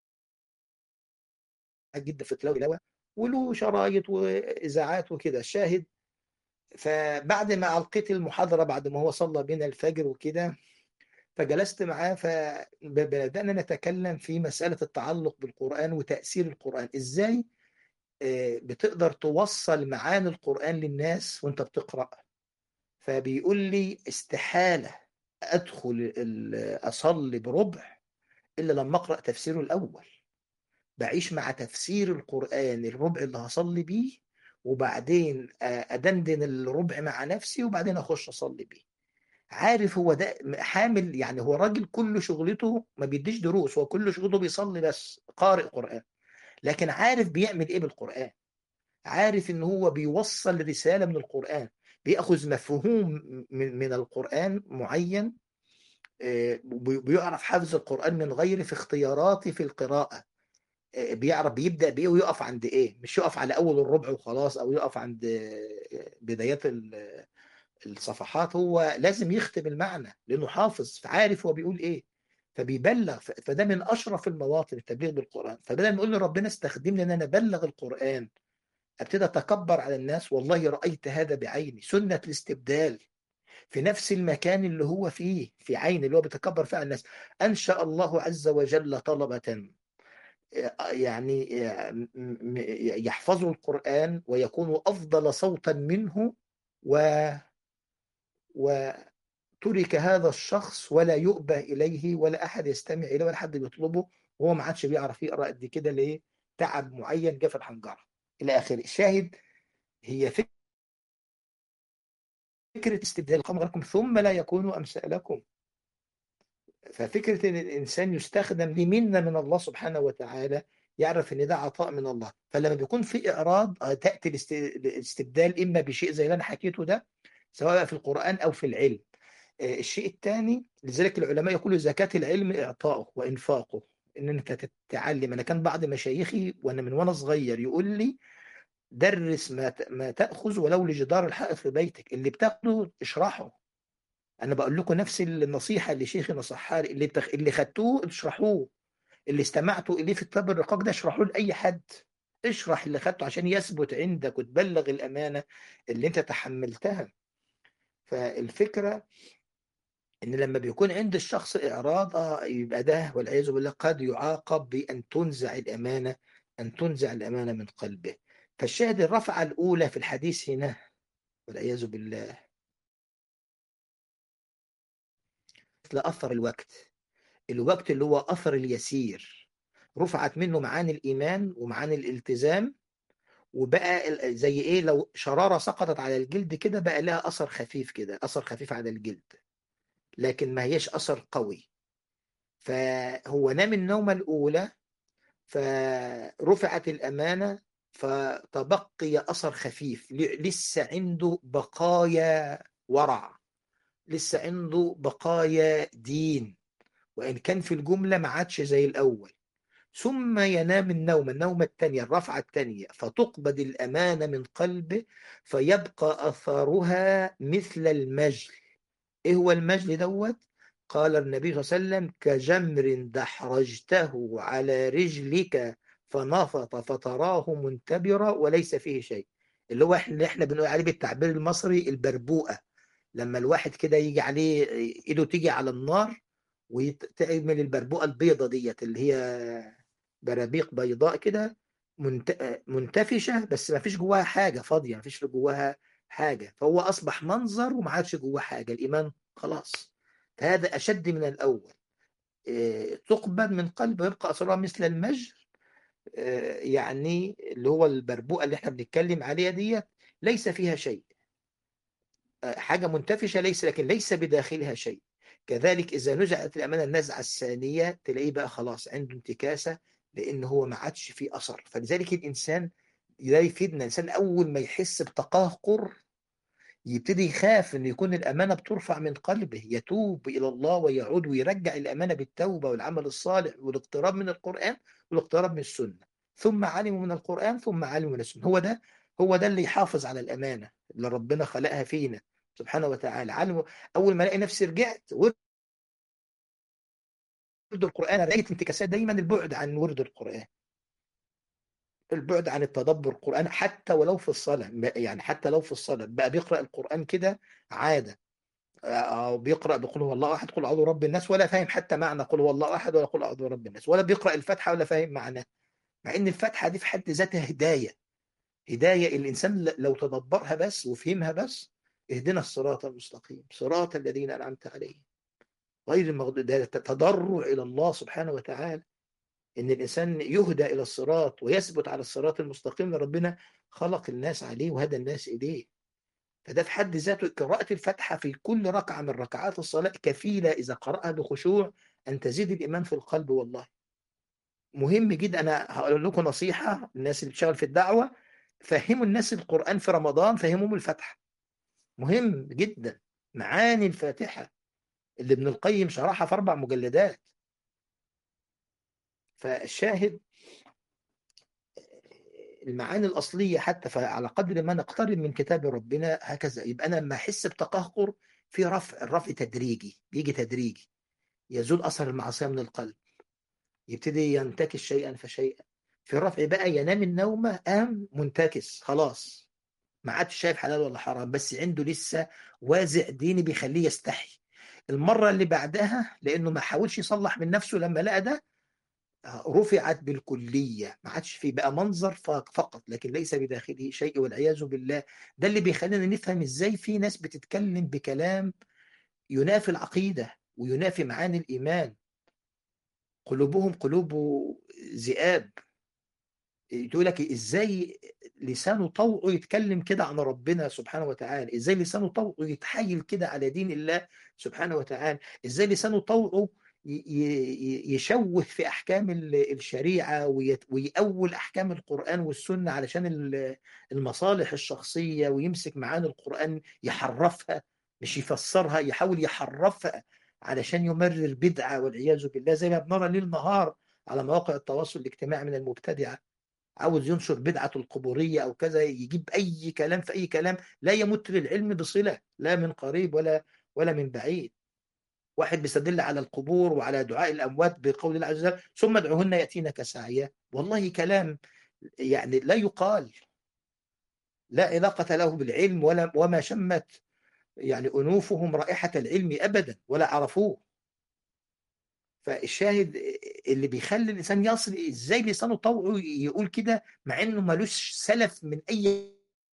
جدا في التلاوة وله شرايط وإذاعات وكده. الشاهد، فبعد ما ألقيت المحاضرة بعد ما هو صلى بنا الفجر وكده، فجلست معاه فبدأنا نتكلم في مسألة التعلق بالقرآن وتأثير القرآن إزاي. آه، بتقدر توصل معاني القرآن للناس وانت بتقرأ. فبيقول لي استحالة أدخل ال- أصلي بربع إلا لما أقرأ تفسيره الأول. بعيش مع تفسير القرآن الربع اللي هصلي بيه، وبعدين آه، أدندن الربع مع نفسي وبعدين أخش أصلي بيه. عارف هو ده حامل يعني، هو راجل كل شغلته ما بيديش دروس، هو كل شغلته بيصلي بس قارئ قرآن، لكن عارف بيعمل ايه بالقرآن. عارف ان هو بيوصل رسالة من القرآن، بيأخذ مفهوم من من القرآن معين. آه، بي- بيعرف حفظ القرآن من غير في اختياراتي في القراءة. بيعرف بيبدأ بإيه ويقف عند إيه، مش يقف على أول الربع وخلاص، أو يقف عند بدايات ال- الصفحات. هو لازم يختم المعنى لأنه حافظ فعارف هو بيقول إيه، فبيبلغ. ف- فده من أشرف المواطن التبليغ بالقرآن. فبدل ما نقول لربنا استخدمني إن أنا أبلغ القرآن، ابتدى اتكبر على الناس. والله رأيت هذا بعيني، سنة الاستبدال في نفس المكان اللي هو فيه، في عين اللي هو بيتكبر فيه على الناس. أنشأ الله عز وجل طلبة يعني يحفظوا القرآن ويكونوا أفضل صوتا منه، و... وترك هذا الشخص ولا يؤبى إليه ولا أحد يستمع إليه ولا حد بيطلبه، وهو ما عادش بيعرف يقرأ قد كده. ليه؟ تعب معين جه في الحنجرة إلى آخره. الشاهد هي فكرة استبدال القوم غيركم ثم لا يكونوا أمثالكم. ففكرة إن الإنسان يستخدم لمنة من الله سبحانه وتعالى، يعرف إن ده عطاء من الله. فلما بيكون في إعراض آه، تأتي الاست- الاستبدال إما بشيء زي اللي أنا حكيته ده، سواء في القرآن أو في العلم. آه، الشيء الثاني، لذلك العلماء يقولوا زكاة العلم إعطاؤه وإنفاقه. إن أنت تتعلم. أنا كان بعض مشايخي وأنا من وأنا صغير يقول لي درس ما ت- ما تأخذ ولو لجدار الحائط في بيتك. اللي بتاخده اشرحه. انا بقول لكم نفس النصيحه اللي شيخي نصحها لي. اللي بتخ... اللي خدتوه اشرحوه. اللي استمعتوا اليه في الطب الرقاق ده اشرحوه لاي حد. اشرح اللي خدته عشان يثبت عندك وتبلغ الامانه اللي انت تحملتها. فالفكره ان لما بيكون عند الشخص اعراض آه يبقى ده والعياذ بالله قد يعاقب بان تنزع الامانه، ان تنزع الامانه من قلبه. فالشاهد الرفعه الاولى في الحديث هنا والعياذ بالله لأثر الوقت. الوقت اللي هو أثر اليسير، رفعت منه معاني الإيمان ومعاني الالتزام. وبقى ال- زي إيه، لو شرارة سقطت على الجلد كده بقى لها أثر خفيف كده، أثر خفيف على الجلد، لكن ما هيش أثر قوي. فهو نام النومة الأولى فرفعت الأمانة، فتبقي أثر خفيف، ل- لسه عنده بقايا ورع، لسه عنده بقايا دين، وإن كان في الجملة ما عادش زي الأول. ثم ينام النوم النومة الثانية الرفعة الثانية، فتقبض الأمانة من قلبه، فيبقى أثرها مثل المجل. إيه هو المجل دوت؟ قال النبي صلى الله عليه وسلم: كجمر دحرجته على رجلك فنفط فتراه منتبرا وليس فيه شيء. اللي هو اللي احنا بنقول عليه بالتعبير المصري البربوقة. لما الواحد كده يجي عليه ايده تيجي على النار وتعمل البربوقة البيضة ديت، اللي هي برابيق بيضاء كده، منت- منتفشة، بس ما فيش جواها حاجة، فاضية، ما فيش جواها حاجة. فهو أصبح منظر وما عادش جواه حاجة، الإيمان خلاص. فهذا أشد من الأول. إيه، تقبل من قلب ويبقى أثرها مثل المجر. إيه، يعني اللي هو البربوقة اللي احنا بنتكلم عليها ديت ليس فيها شيء. حاجة منتفشة ليس، لكن ليس بداخلها شيء. كذلك إذا نزعت الأمانة النزعة الثانية تلاقيه بقى خلاص عنده انتكاسة، لأن هو ما عادش فيه أثر. فلذلك الإنسان ده يفيدنا. الإنسان أول ما يحس بتقهقر يبتدي يخاف إن يكون الأمانة بترفع من قلبه، يتوب إلى الله ويعود ويرجع الأمانة بالتوبة والعمل الصالح والاقتراب من القرآن والاقتراب من السنة. ثم علموا من القرآن ثم علموا من السنة. هو ده هو ده اللي يحافظ على الأمانة اللي ربنا خلقها فينا سبحانه وتعالى. علموا. أول ما ألاقي نفسي رجعت ورد القرآن، لقيت انتكاسات دايما، البعد عن ورد القرآن، البعد عن التدبر القرآن حتى ولو في الصلاة. يعني حتى لو في الصلاة بقى بيقرأ القرآن كده عادة، أو بيقرأ بقول هو الله أحد قل أعوذ برب الناس ولا فاهم حتى معنى قل هو الله أحد ولا قل أعوذ برب الناس، ولا بيقرأ الفاتحة ولا فاهم معناه. مع إن الفاتحة دي في حد ذاتها هداية. هداية الإنسان لو تدبرها بس وفهمها بس: اهدنا الصراط المستقيم صراط الذين أنعمت عليهم غير المغضوب. ده تضرع إلى الله سبحانه وتعالى، إن الإنسان يهدى إلى الصراط ويثبت على الصراط المستقيم اللي ربنا خلق الناس عليه وهدى الناس إليه. فده في حد ذاته قراءة الفاتحة في كل ركعة من ركعات الصلاة كفيلة إذا قرأها بخشوع أن تزيد الإيمان في القلب. والله مهم جدا. أنا هقول لكم نصيحة الناس اللي بتشتغل في الدعوة: فهموا الناس القرآن في رمضان، فهمهم الفاتحة. مهم جدا. معاني الفاتحة اللي ابن القيم شرحها في أربع مجلدات. فالشاهد المعاني الأصلية حتى، فعلى قدر ما نقترب من كتاب ربنا هكذا يبقى أنا لما أحس بتقهقر في رفع، الرفع تدريجي بيجي تدريجي، يزول أثر المعصية من القلب، يبتدي ينتكس شيئا فشيئا. في الرفع بقى ينام النومة قام منتكس خلاص، ما عادش شايف حلال ولا حرام، بس عنده لسه وازع ديني بيخليه يستحي. المرة اللي بعدها لأنه ما حاولش يصلح من نفسه لما لقى ده، رفعت بالكلية، ما عادش في بقى منظر فقط لكن ليس بداخله شيء والعياذ بالله. ده اللي بيخلينا نفهم ازاي في ناس بتتكلم بكلام ينافي العقيدة وينافي معاني الإيمان، قلوبهم قلوب ذئاب. تقول لك ازاي لسانه طوعه يتكلم كده عن ربنا سبحانه وتعالى، ازاي لسانه طوعه يتحايل كده على دين الله سبحانه وتعالى، ازاي لسانه طوعه ي- ي- يشوه في احكام ال- الشريعه ويت- ويأول احكام القرآن والسنه علشان ال- المصالح الشخصيه، ويمسك معاني القرآن يحرفها، مش يفسرها، يحاول يحرفها علشان يمرر بدعه والعياذ بالله، زي ما بنرى ليل نهار على مواقع التواصل الاجتماعي من المبتدعه. عاوز ينشر بدعة القبورية أو كذا، يجيب أي كلام في أي كلام لا يمت للعلم بصلة، لا من قريب ولا ولا من بعيد. واحد بيستدل على القبور وعلى دعاء الأموات بقول الله عز وجل ثم ادعوهن يأتينك سعيا، والله كلام يعني لا يقال، لا علاقة له بالعلم ولا وما شمت يعني أنوفهم رائحة العلم أبدا ولا عرفوه. فالشاهد اللي بيخلي الإنسان يصل إزاي لسانه طوعه يقول كده مع إنه ملوش سلف من أي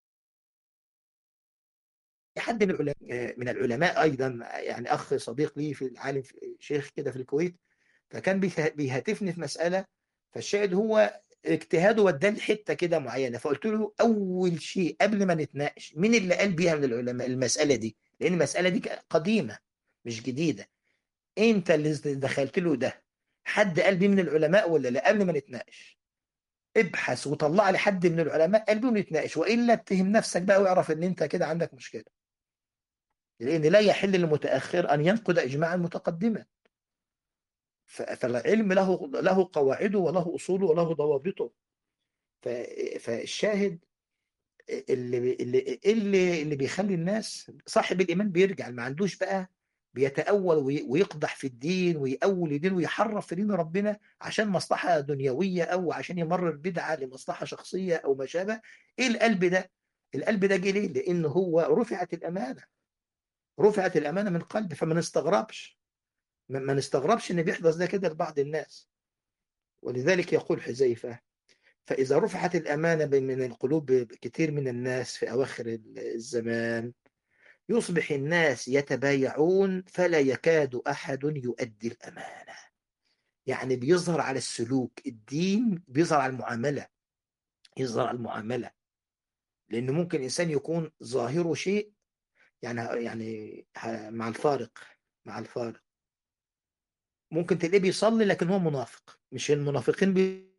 حد من العلماء. من العلماء ايضا يعني اخ صديق لي في العالم شيخ كده في الكويت، فكان بيهاتفني في مساله، فالشاهد هو اجتهاده وداني حته كده معينه، فقلت له اول شيء قبل ما نتناقش مين اللي قال بيها من العلماء المساله دي، لان المساله دي قديمه مش جديده، انت اللي دخلت له ده حد قال بيه من العلماء ولا لا؟ قبل ما نتناقش ابحث وطلع لي حد من العلماء قال بيه ونتناقش، والا اتهم نفسك بقى واعرف ان انت كده عندك مشكله، لأن لا يحل للمتأخر أن ينقض إجماع المتقدمة. ف- فالعلم له له قواعده وله أصوله وله ضوابطه. ف- فالشاهد اللي اللي اللي اللي بيخلي الناس صاحب الإيمان بيرجع ما عندوش بقى بيتأول وي- ويقدح في الدين ويأول الدين ويحرف في دين ربنا عشان مصلحة دنيوية أو عشان يمرر بدعة لمصلحة شخصية أو ما شابه. إيه القلب ده؟ القلب ده جه ليه؟ لأن هو رفعت الأمانة، رفعت الأمانة من قلب، فما نستغربش ما ما نستغربش ان بيحدث ده كده لبعض الناس. ولذلك يقول حذيفة فإذا رفعت الأمانة من القلوب كثير من الناس في أواخر الزمان يصبح الناس يتبايعون فلا يكاد أحد يؤدي الأمانة. يعني بيظهر على السلوك، الدين بيظهر على المعاملة، يظهر على المعاملة، لأنه ممكن إنسان يكون ظاهره شيء يعني يعني مع الفارق، مع الفارق ممكن تلاقيه بيصلي لكن هو منافق. مش المنافقين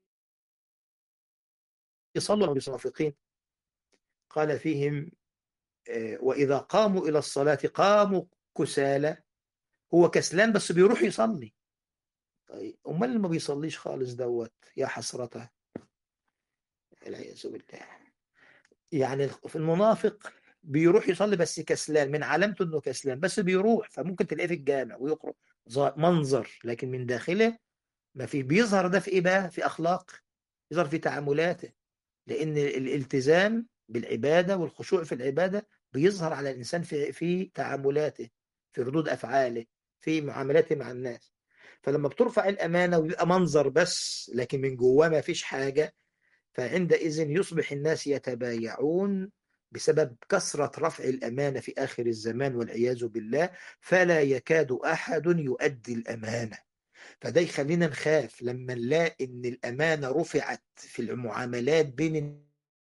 بيصلوا ولا منافقين؟ قال فيهم آه، وإذا قاموا إلى الصلاة قاموا كسالى، هو كسلان بس بيروح يصلي. طيب أمال اللي ما بيصليش خالص دوت يا حسرته، العياذ بالله. يعني في المنافق بيروح يصلي بس كسلان، من علامته انه كسلان بس بيروح، فممكن تلاقيه في الجامع ويقرأ منظر لكن من داخله ما في. بيظهر ده في ايه بقى؟ في اخلاق، يظهر في تعاملاته، لأن الالتزام بالعبادة والخشوع في العبادة بيظهر على الإنسان في في تعاملاته، في ردود أفعاله، في معاملاته مع الناس. فلما بترفع الأمانة ويبقى منظر بس لكن من جواه ما فيش حاجة، فعندئذ يصبح الناس يتبايعون بسبب كثرة رفع الأمانة في آخر الزمان والعياذ بالله، فلا يكاد أحد يؤدي الأمانة. فده يخلينا نخاف لما نلاقي إن الأمانة رفعت في المعاملات بين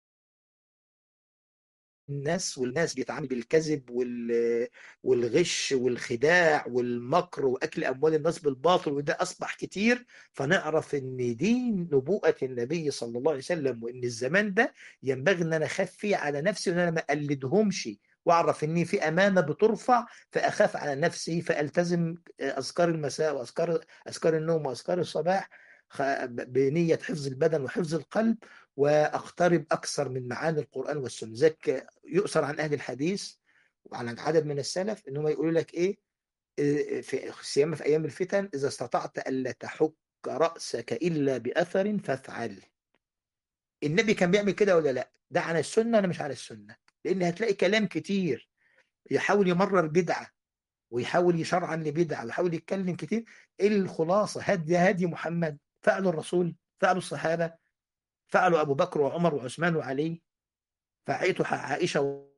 الناس، والناس بيتعامل بالكذب وال... والغش والخداع والمكر واكل اموال الناس بالباطل، وده اصبح كتير. فنعرف ان دي نبوءة النبي صلى الله عليه وسلم، وان الزمان ده ينبغي ان انا اخاف فيه على نفسي وان انا ما اقلدهمش، واعرف ان في امانه بترفع فاخاف على نفسي فالتزم اذكار المساء واذكار اذكار النوم واذكار الصباح، خ- بنيه حفظ البدن وحفظ القلب، وأقترب أكثر من معاني القرآن والسنة. ذلك يؤثر عن أهل الحديث وعن عدد من السلف إنهم يقولوا لك إيه إيه، في سيما في أيام الفتن: إذا استطعت ألا تحك رأسك إلا بأثر فافعل. النبي كان بيعمل كده ولا لا؟ ده عن السنة ولا مش عن السنة؟ لأن هتلاقي كلام كتير يحاول يمرر بدعة ويحاول يشرعن لبدعة ويحاول يتكلم كتير. إيه الخلاصة؟ هدي هدي محمد، فعل الرسول، فعل الصحابة، فعلوا أبو بكر وعمر وعثمان وعلي، فعيته عائشة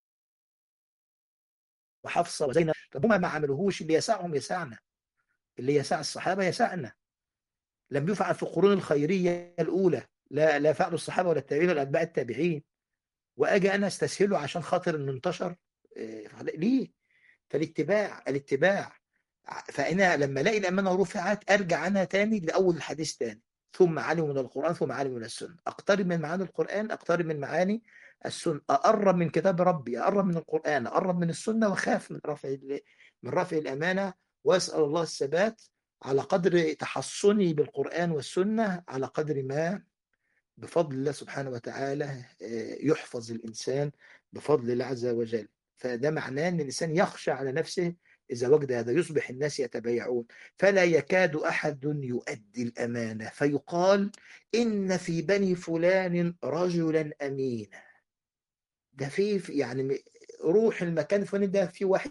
وحفصة وزينب. طب هما ما عملوهوش؟ اللي يسعهم يسعنا، اللي يسع الصحابة يسعنا. لم يفعل في القرون الخيرية الأولى، لا لا فعل الصحابة ولا التابعين ولا أتباع التابعين، وأجي أنا أستسهله عشان خاطر إنه انتشر. إيه، ليه؟ فالاتباع الاتباع. فأنا لما ألاقي الأمانة رفعت أرجع عنها تاني لأول الحديث تاني، ثم علم من القرآن ثم علم من السنة. أقترب من معاني القرآن، أقترب من معاني السنة، أقرب من كتاب ربي، أقرب من القرآن، أقرب من السنة، وخاف من رفع ال- من رفع الأمانة، وأسأل الله الثبات على قدر تحصني بالقرآن والسنة، على قدر ما بفضل الله سبحانه وتعالى آه، يحفظ الإنسان بفضل الله عز وجل. فده معناه أن الإنسان يخشى على نفسه إذا وجد هذا. يصبح الناس يتبايعون، فلا يكاد أحد يؤدي الأمانة فيقال إن في بني فلان رجلا أمينا. ده في في- يعني روح المكان الفلاني ده في واحد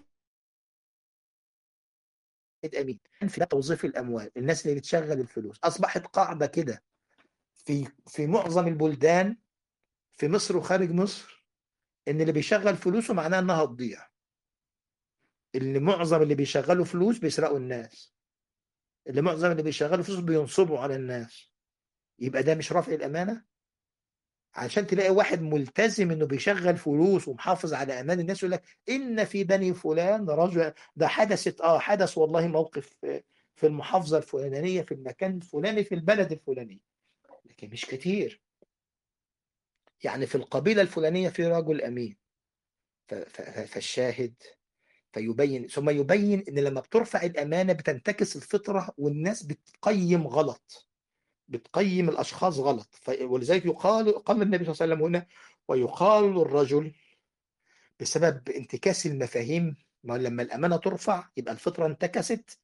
أمين. في توظيف الأموال، الناس اللي بتشغل الفلوس أصبحت قاعدة كده في في معظم البلدان، في مصر وخارج مصر، ان اللي بيشغل فلوسه معناه انها تضيع. اللي معظم اللي بيشغلوا فلوس بيسرقوا الناس، اللي معظم اللي بيشغلوا فلوس بينصبوا على الناس. يبقى ده مش رفع الامانه. عشان تلاقي واحد ملتزم انه بيشغل فلوس ومحافظ على امان الناس يقول لك ان في بني فلان رجل. ده حدثت اه حدث والله موقف آه، في المحافظه الفلانيه في المكان الفلاني في البلد الفلاني، لكن مش كتير. يعني في القبيله الفلانيه في رجل امين. ف- ف- ف- فالشاهد فيبين ثم يبين ان لما بترفع الامانه بتنتكس الفطره، والناس بتقيم غلط، بتقيم الاشخاص غلط. ف- ولذلك يقال قال النبي صلى الله عليه وسلم هنا: ويقال الرجل، بسبب انتكاس المفاهيم. ما لما الامانه ترفع يبقى الفطره انتكست.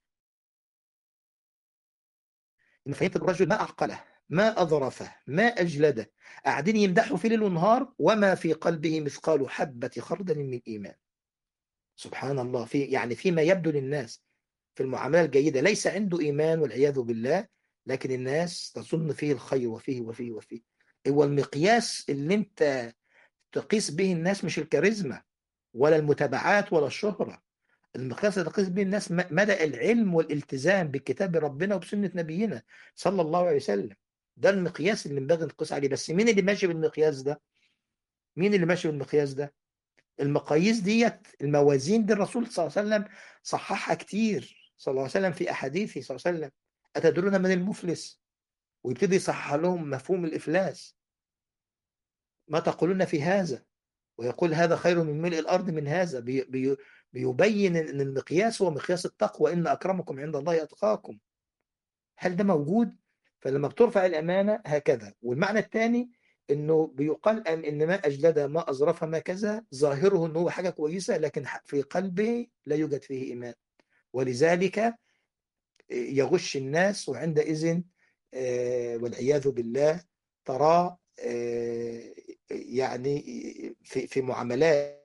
ان فهمت الرجل ما اعقله، ما اظرفه، ما اجلده، قاعدين يمدحوا في ليل ونهار وما في قلبه مثقال حبه خردل من ايمان. سبحان الله. في يعني فيما يبدو للناس في المعاملة الجيدة ليس عنده إيمان والعياذ بالله، لكن الناس تظن فيه الخير وفيه وفيه وفيه. هو المقياس اللي انت تقيس به الناس مش الكاريزما ولا المتابعات ولا الشهرة. المقياس اللي تقيس به الناس م- مدى العلم والالتزام بكتاب ربنا وبسنة نبينا صلى الله عليه وسلم. ده المقياس اللي ينبغي نقيس عليه. بس مين اللي ماشي بالمقياس ده؟ مين اللي ماشي بالمقياس ده؟ المقاييس ديت، الموازين دي الرسول صلى الله عليه وسلم صححها كتير صلى الله عليه وسلم في أحاديثه صلى الله عليه وسلم. أتدرون من المفلس؟ ويبتدي يصحح لهم مفهوم الإفلاس. ما تقولون في هذا؟ ويقول هذا خير من ملء الأرض من هذا. بي بي بيبين أن المقياس هو مقياس التقوى: إن أكرمكم عند الله أتقاكم. هل ده موجود؟ فلما بترفع الأمانة هكذا. والمعنى الثاني انه بيقال ان ان ما اجلد ما اظرف ما كذا، ظاهره انه هو حاجه كويسه لكن في قلبه لا يوجد فيه ايمان، ولذلك يغش الناس. وعندئذ آه، والعياذ بالله ترى آه، يعني في في معاملات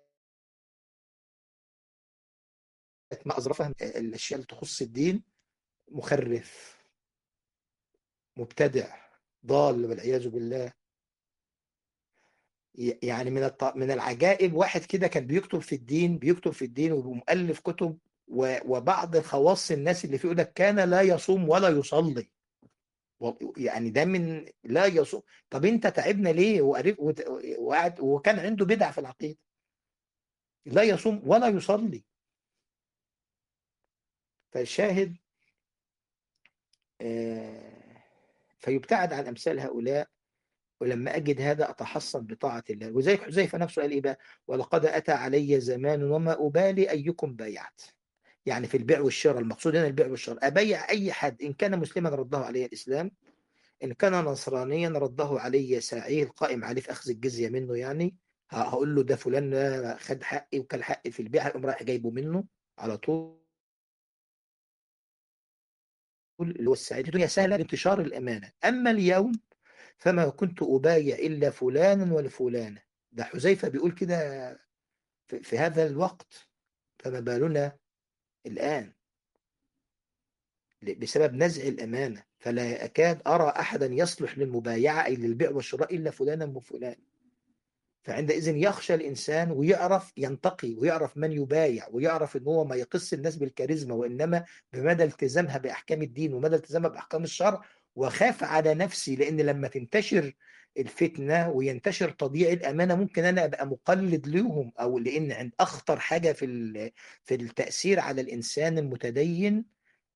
ما اظرفها الاشياء اللي تخص الدين، مخرف، مبتدع، ضال والعياذ بالله. يعني من الط... من العجائب واحد كده كان بيكتب في الدين، بيكتب في الدين ومؤلف كتب، و... وبعض خواص الناس اللي فيه يقول لك كان لا يصوم ولا يصلي. و- يعني ده من لا يصوم. طب انت تعبنا ليه؟ وقريب وت- وقعد وكان عنده بدع في العقيده. لا يصوم ولا يصلي. فالشاهد آه، فيبتعد عن امثال هؤلاء. ولما اجد هذا اتحصن بطاعه الله. وزي حذيفه نفسه قال ايه بقى: ولقد اتى علي زمان وما ابالي ايكم بايعت. يعني في البيع والشراء، المقصود هنا البيع والشراء، ابيع اي حد ان كان مسلما رده علي الاسلام، إن كان نصرانيا رده علي ساعيه القائم عليه في أخذ الجزية منه، يعني ه- هقول له ده فلان ده خد حقي وكل حقي في البيع، هيقوم رايح جايبه منه على طول. اللي هو السعيد، الدنيا سهلة لانتشار الأمانة. أما اليوم فما كنت أبايع إلا فلانا ولفلانة. ده حذيفة بيقول كده في في هذا الوقت، فما بالنا الآن بسبب نزع الأمانة. فلا أكاد أرى أحدا يصلح للمبايعة أي للبيع والشراء إلا فلانا وفلان. فعندئذ يخشى الإنسان ويعرف ينتقي ويعرف من يبايع، ويعرف إن هو ما يقص الناس بالكاريزما، وإنما بمدى التزامها بأحكام الدين ومدى التزامها بأحكام الشرع. وخاف على نفسي، لأن لما تنتشر الفتنة وينتشر تضييع الأمانة ممكن أنا أبقى مقلد لهم، أو لأن عند أخطر حاجة في ال- في التأثير على الإنسان المتدين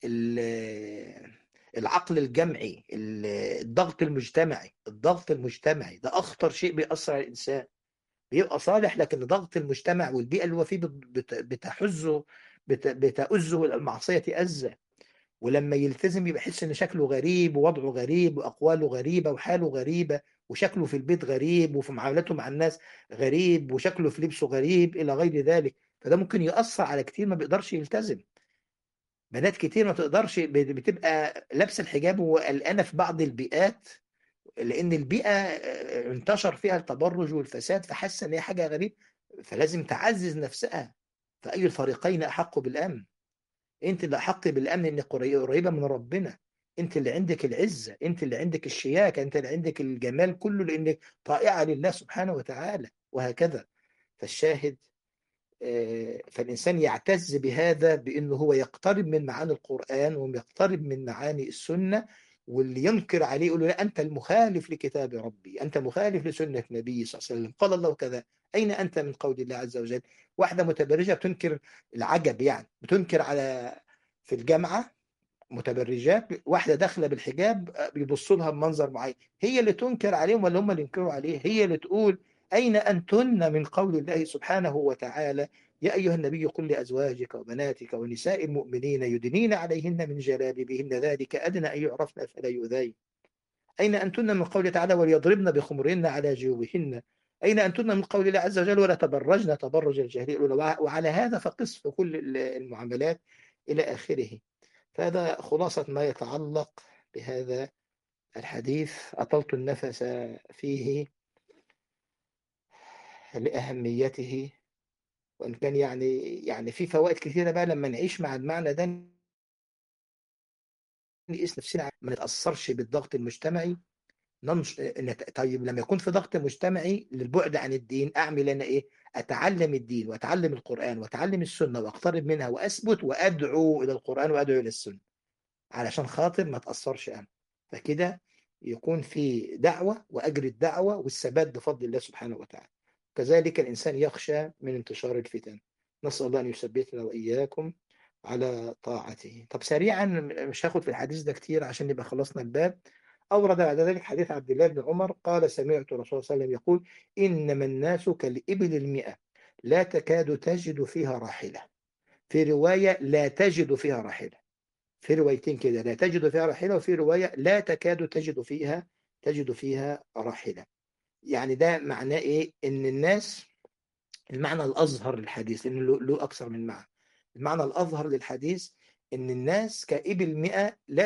ال- العقل الجمعي، ال- الضغط المجتمعي. الضغط المجتمعي ده أخطر شيء بيأثر على الإنسان. بيبقى صالح، لكن ضغط المجتمع والبيئة اللي هو فيه بت- بت- بتحزه، بت- بتأزه إلى المعصية أزة. ولما يلتزم يبقى يحس إن شكله غريب ووضعه غريب وأقواله غريبة وحاله غريبة، وشكله في البيت غريب وفي معاملته مع الناس غريب، وشكله في لبسه غريب إلى غير ذلك. فده ممكن يأثر على كتير ما بيقدرش يلتزم. بنات كتير ما تقدرش، بت- بتبقى لابسة الحجاب وقلقانة في بعض البيئات، لان البيئه آه، انتشر فيها التبرج والفساد، فحاسه ان هي حاجه غريبه، فلازم تعزز نفسها. فاي الفريقين احق بالامن؟ انت اللي احق بالامن، انك قري- قريبه من ربنا. انت اللي عندك العزه، انت اللي عندك الشياكه، انت اللي عندك الجمال كله، لانك طائعه لله سبحانه وتعالى، وهكذا. فالشاهد، آه، فالإنسان يعتز بهذا، بأنه هو يقترب من معاني القرآن ويقترب من معاني السنة. واللي ينكر عليه يقول له لا، أنت المخالف لكتاب ربي، أنت مخالف لسنة النبي صلى الله عليه وسلم، قال الله كذا. أين أنت من قول الله عز وجل؟ واحدة متبرجة بتنكر العجب، يعني بتنكر على في الجامعة متبرجات، واحدة داخلة بالحجاب بيبصوا لها بمنظر معين، هي اللي تنكر عليهم ولا هم اللي ينكروا عليه؟ هي اللي تقول أين أنتن من قول الله سبحانه وتعالى يا أيها النبي قل لأزواجك وبناتك ونساء المؤمنين يدنين عليهن من جلابيبهن ذلك أدنى أن يعرفن فلا يؤذين. أين أنتن من قوله تعالى وليضربن بخمرهن على جيوبهن. أين أنتن من قول الله عز وجل ولا تبرجن تبرج الجاهلية الأولى. وعلى هذا فقس في كل المعاملات إلى آخره. فهذا خلاصة ما يتعلق بهذا الحديث. أطلت النفس فيه لأهميته، وإن كان يعني يعني في فوائد كثيرة بقى لما نعيش مع المعنى ده، نقيس نفسنا ما نتأثرش بالضغط المجتمعي. ننش... نت... طيب لما يكون في ضغط مجتمعي للبعد عن الدين، أعمل أنا إيه؟ أتعلم الدين وأتعلم القرآن وأتعلم السنة وأقترب منها وأثبت وأدعو إلى القرآن وأدعو إلى السنة، علشان خاطر ما تأثرش أنا. فكده يكون في دعوة وأجر الدعوة والثبات بفضل الله سبحانه وتعالى. كذلك الإنسان يخشى من انتشار الفتن. نسأل الله أن يثبتنا وإياكم على طاعته. طب سريعا، مش هاخد في الحديث ده كتير عشان نبقى خلصنا الباب. أورد بعد ذلك حديث عبد الله بن عمر قال سمعت الرسول صلى الله عليه وسلم يقول إنما الناس كالإبل المئة لا تكاد تجد فيها راحلة. في رواية لا تجد فيها راحلة. في روايتين كده، لا تجد فيها راحلة، وفي رواية لا تكاد تجد فيها تجد فيها راحلة. يعني ده معناه إيه؟ إن الناس، المعنى الأظهر للحديث لأنه له له أكثر من معنى. المعنى الأظهر للحديث إن الناس كإبل مئة لا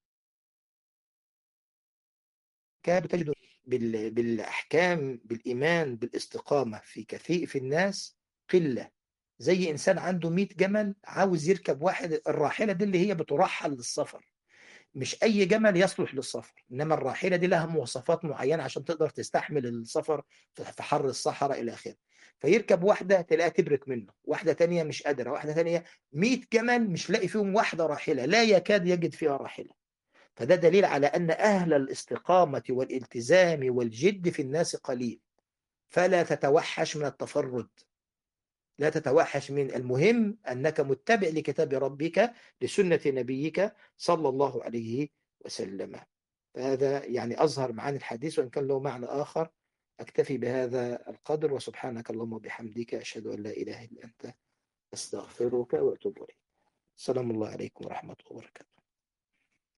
تكاد تجد بال... بالأحكام بالإيمان بالاستقامة في كثير في الناس قلة. زي إنسان عنده مئة جمل عاوز يركب واحد، الراحلة دي اللي هي بترحل للسفر. مش أي جمل يصلح للسفر، إنما الراحلة دي لها مواصفات معينة عشان تقدر تستحمل السفر في حر الصحراء إلى آخره. فيركب واحدة تلاقيها تبرك منه، واحدة تانية مش قادرة، واحدة تانية، مئة جمل مش لاقي فيهم واحدة راحلة، لا يكاد يجد فيها راحلة. فده دليل على أن أهل الاستقامة والالتزام والجد في الناس قليل. فلا تتوحش من التفرد، لا تتوحش من المهم أنك متبع لكتاب ربك لسنة نبيك صلى الله عليه وسلم. فهذا يعني أظهر معاني الحديث، وإن كان له معنى آخر. أكتفي بهذا القدر، وسبحانك اللهم وبحمدك أشهد أن لا إله إلا أنت أستغفرك وأتوب إليك. السلام الله عليكم ورحمة الله وبركاته.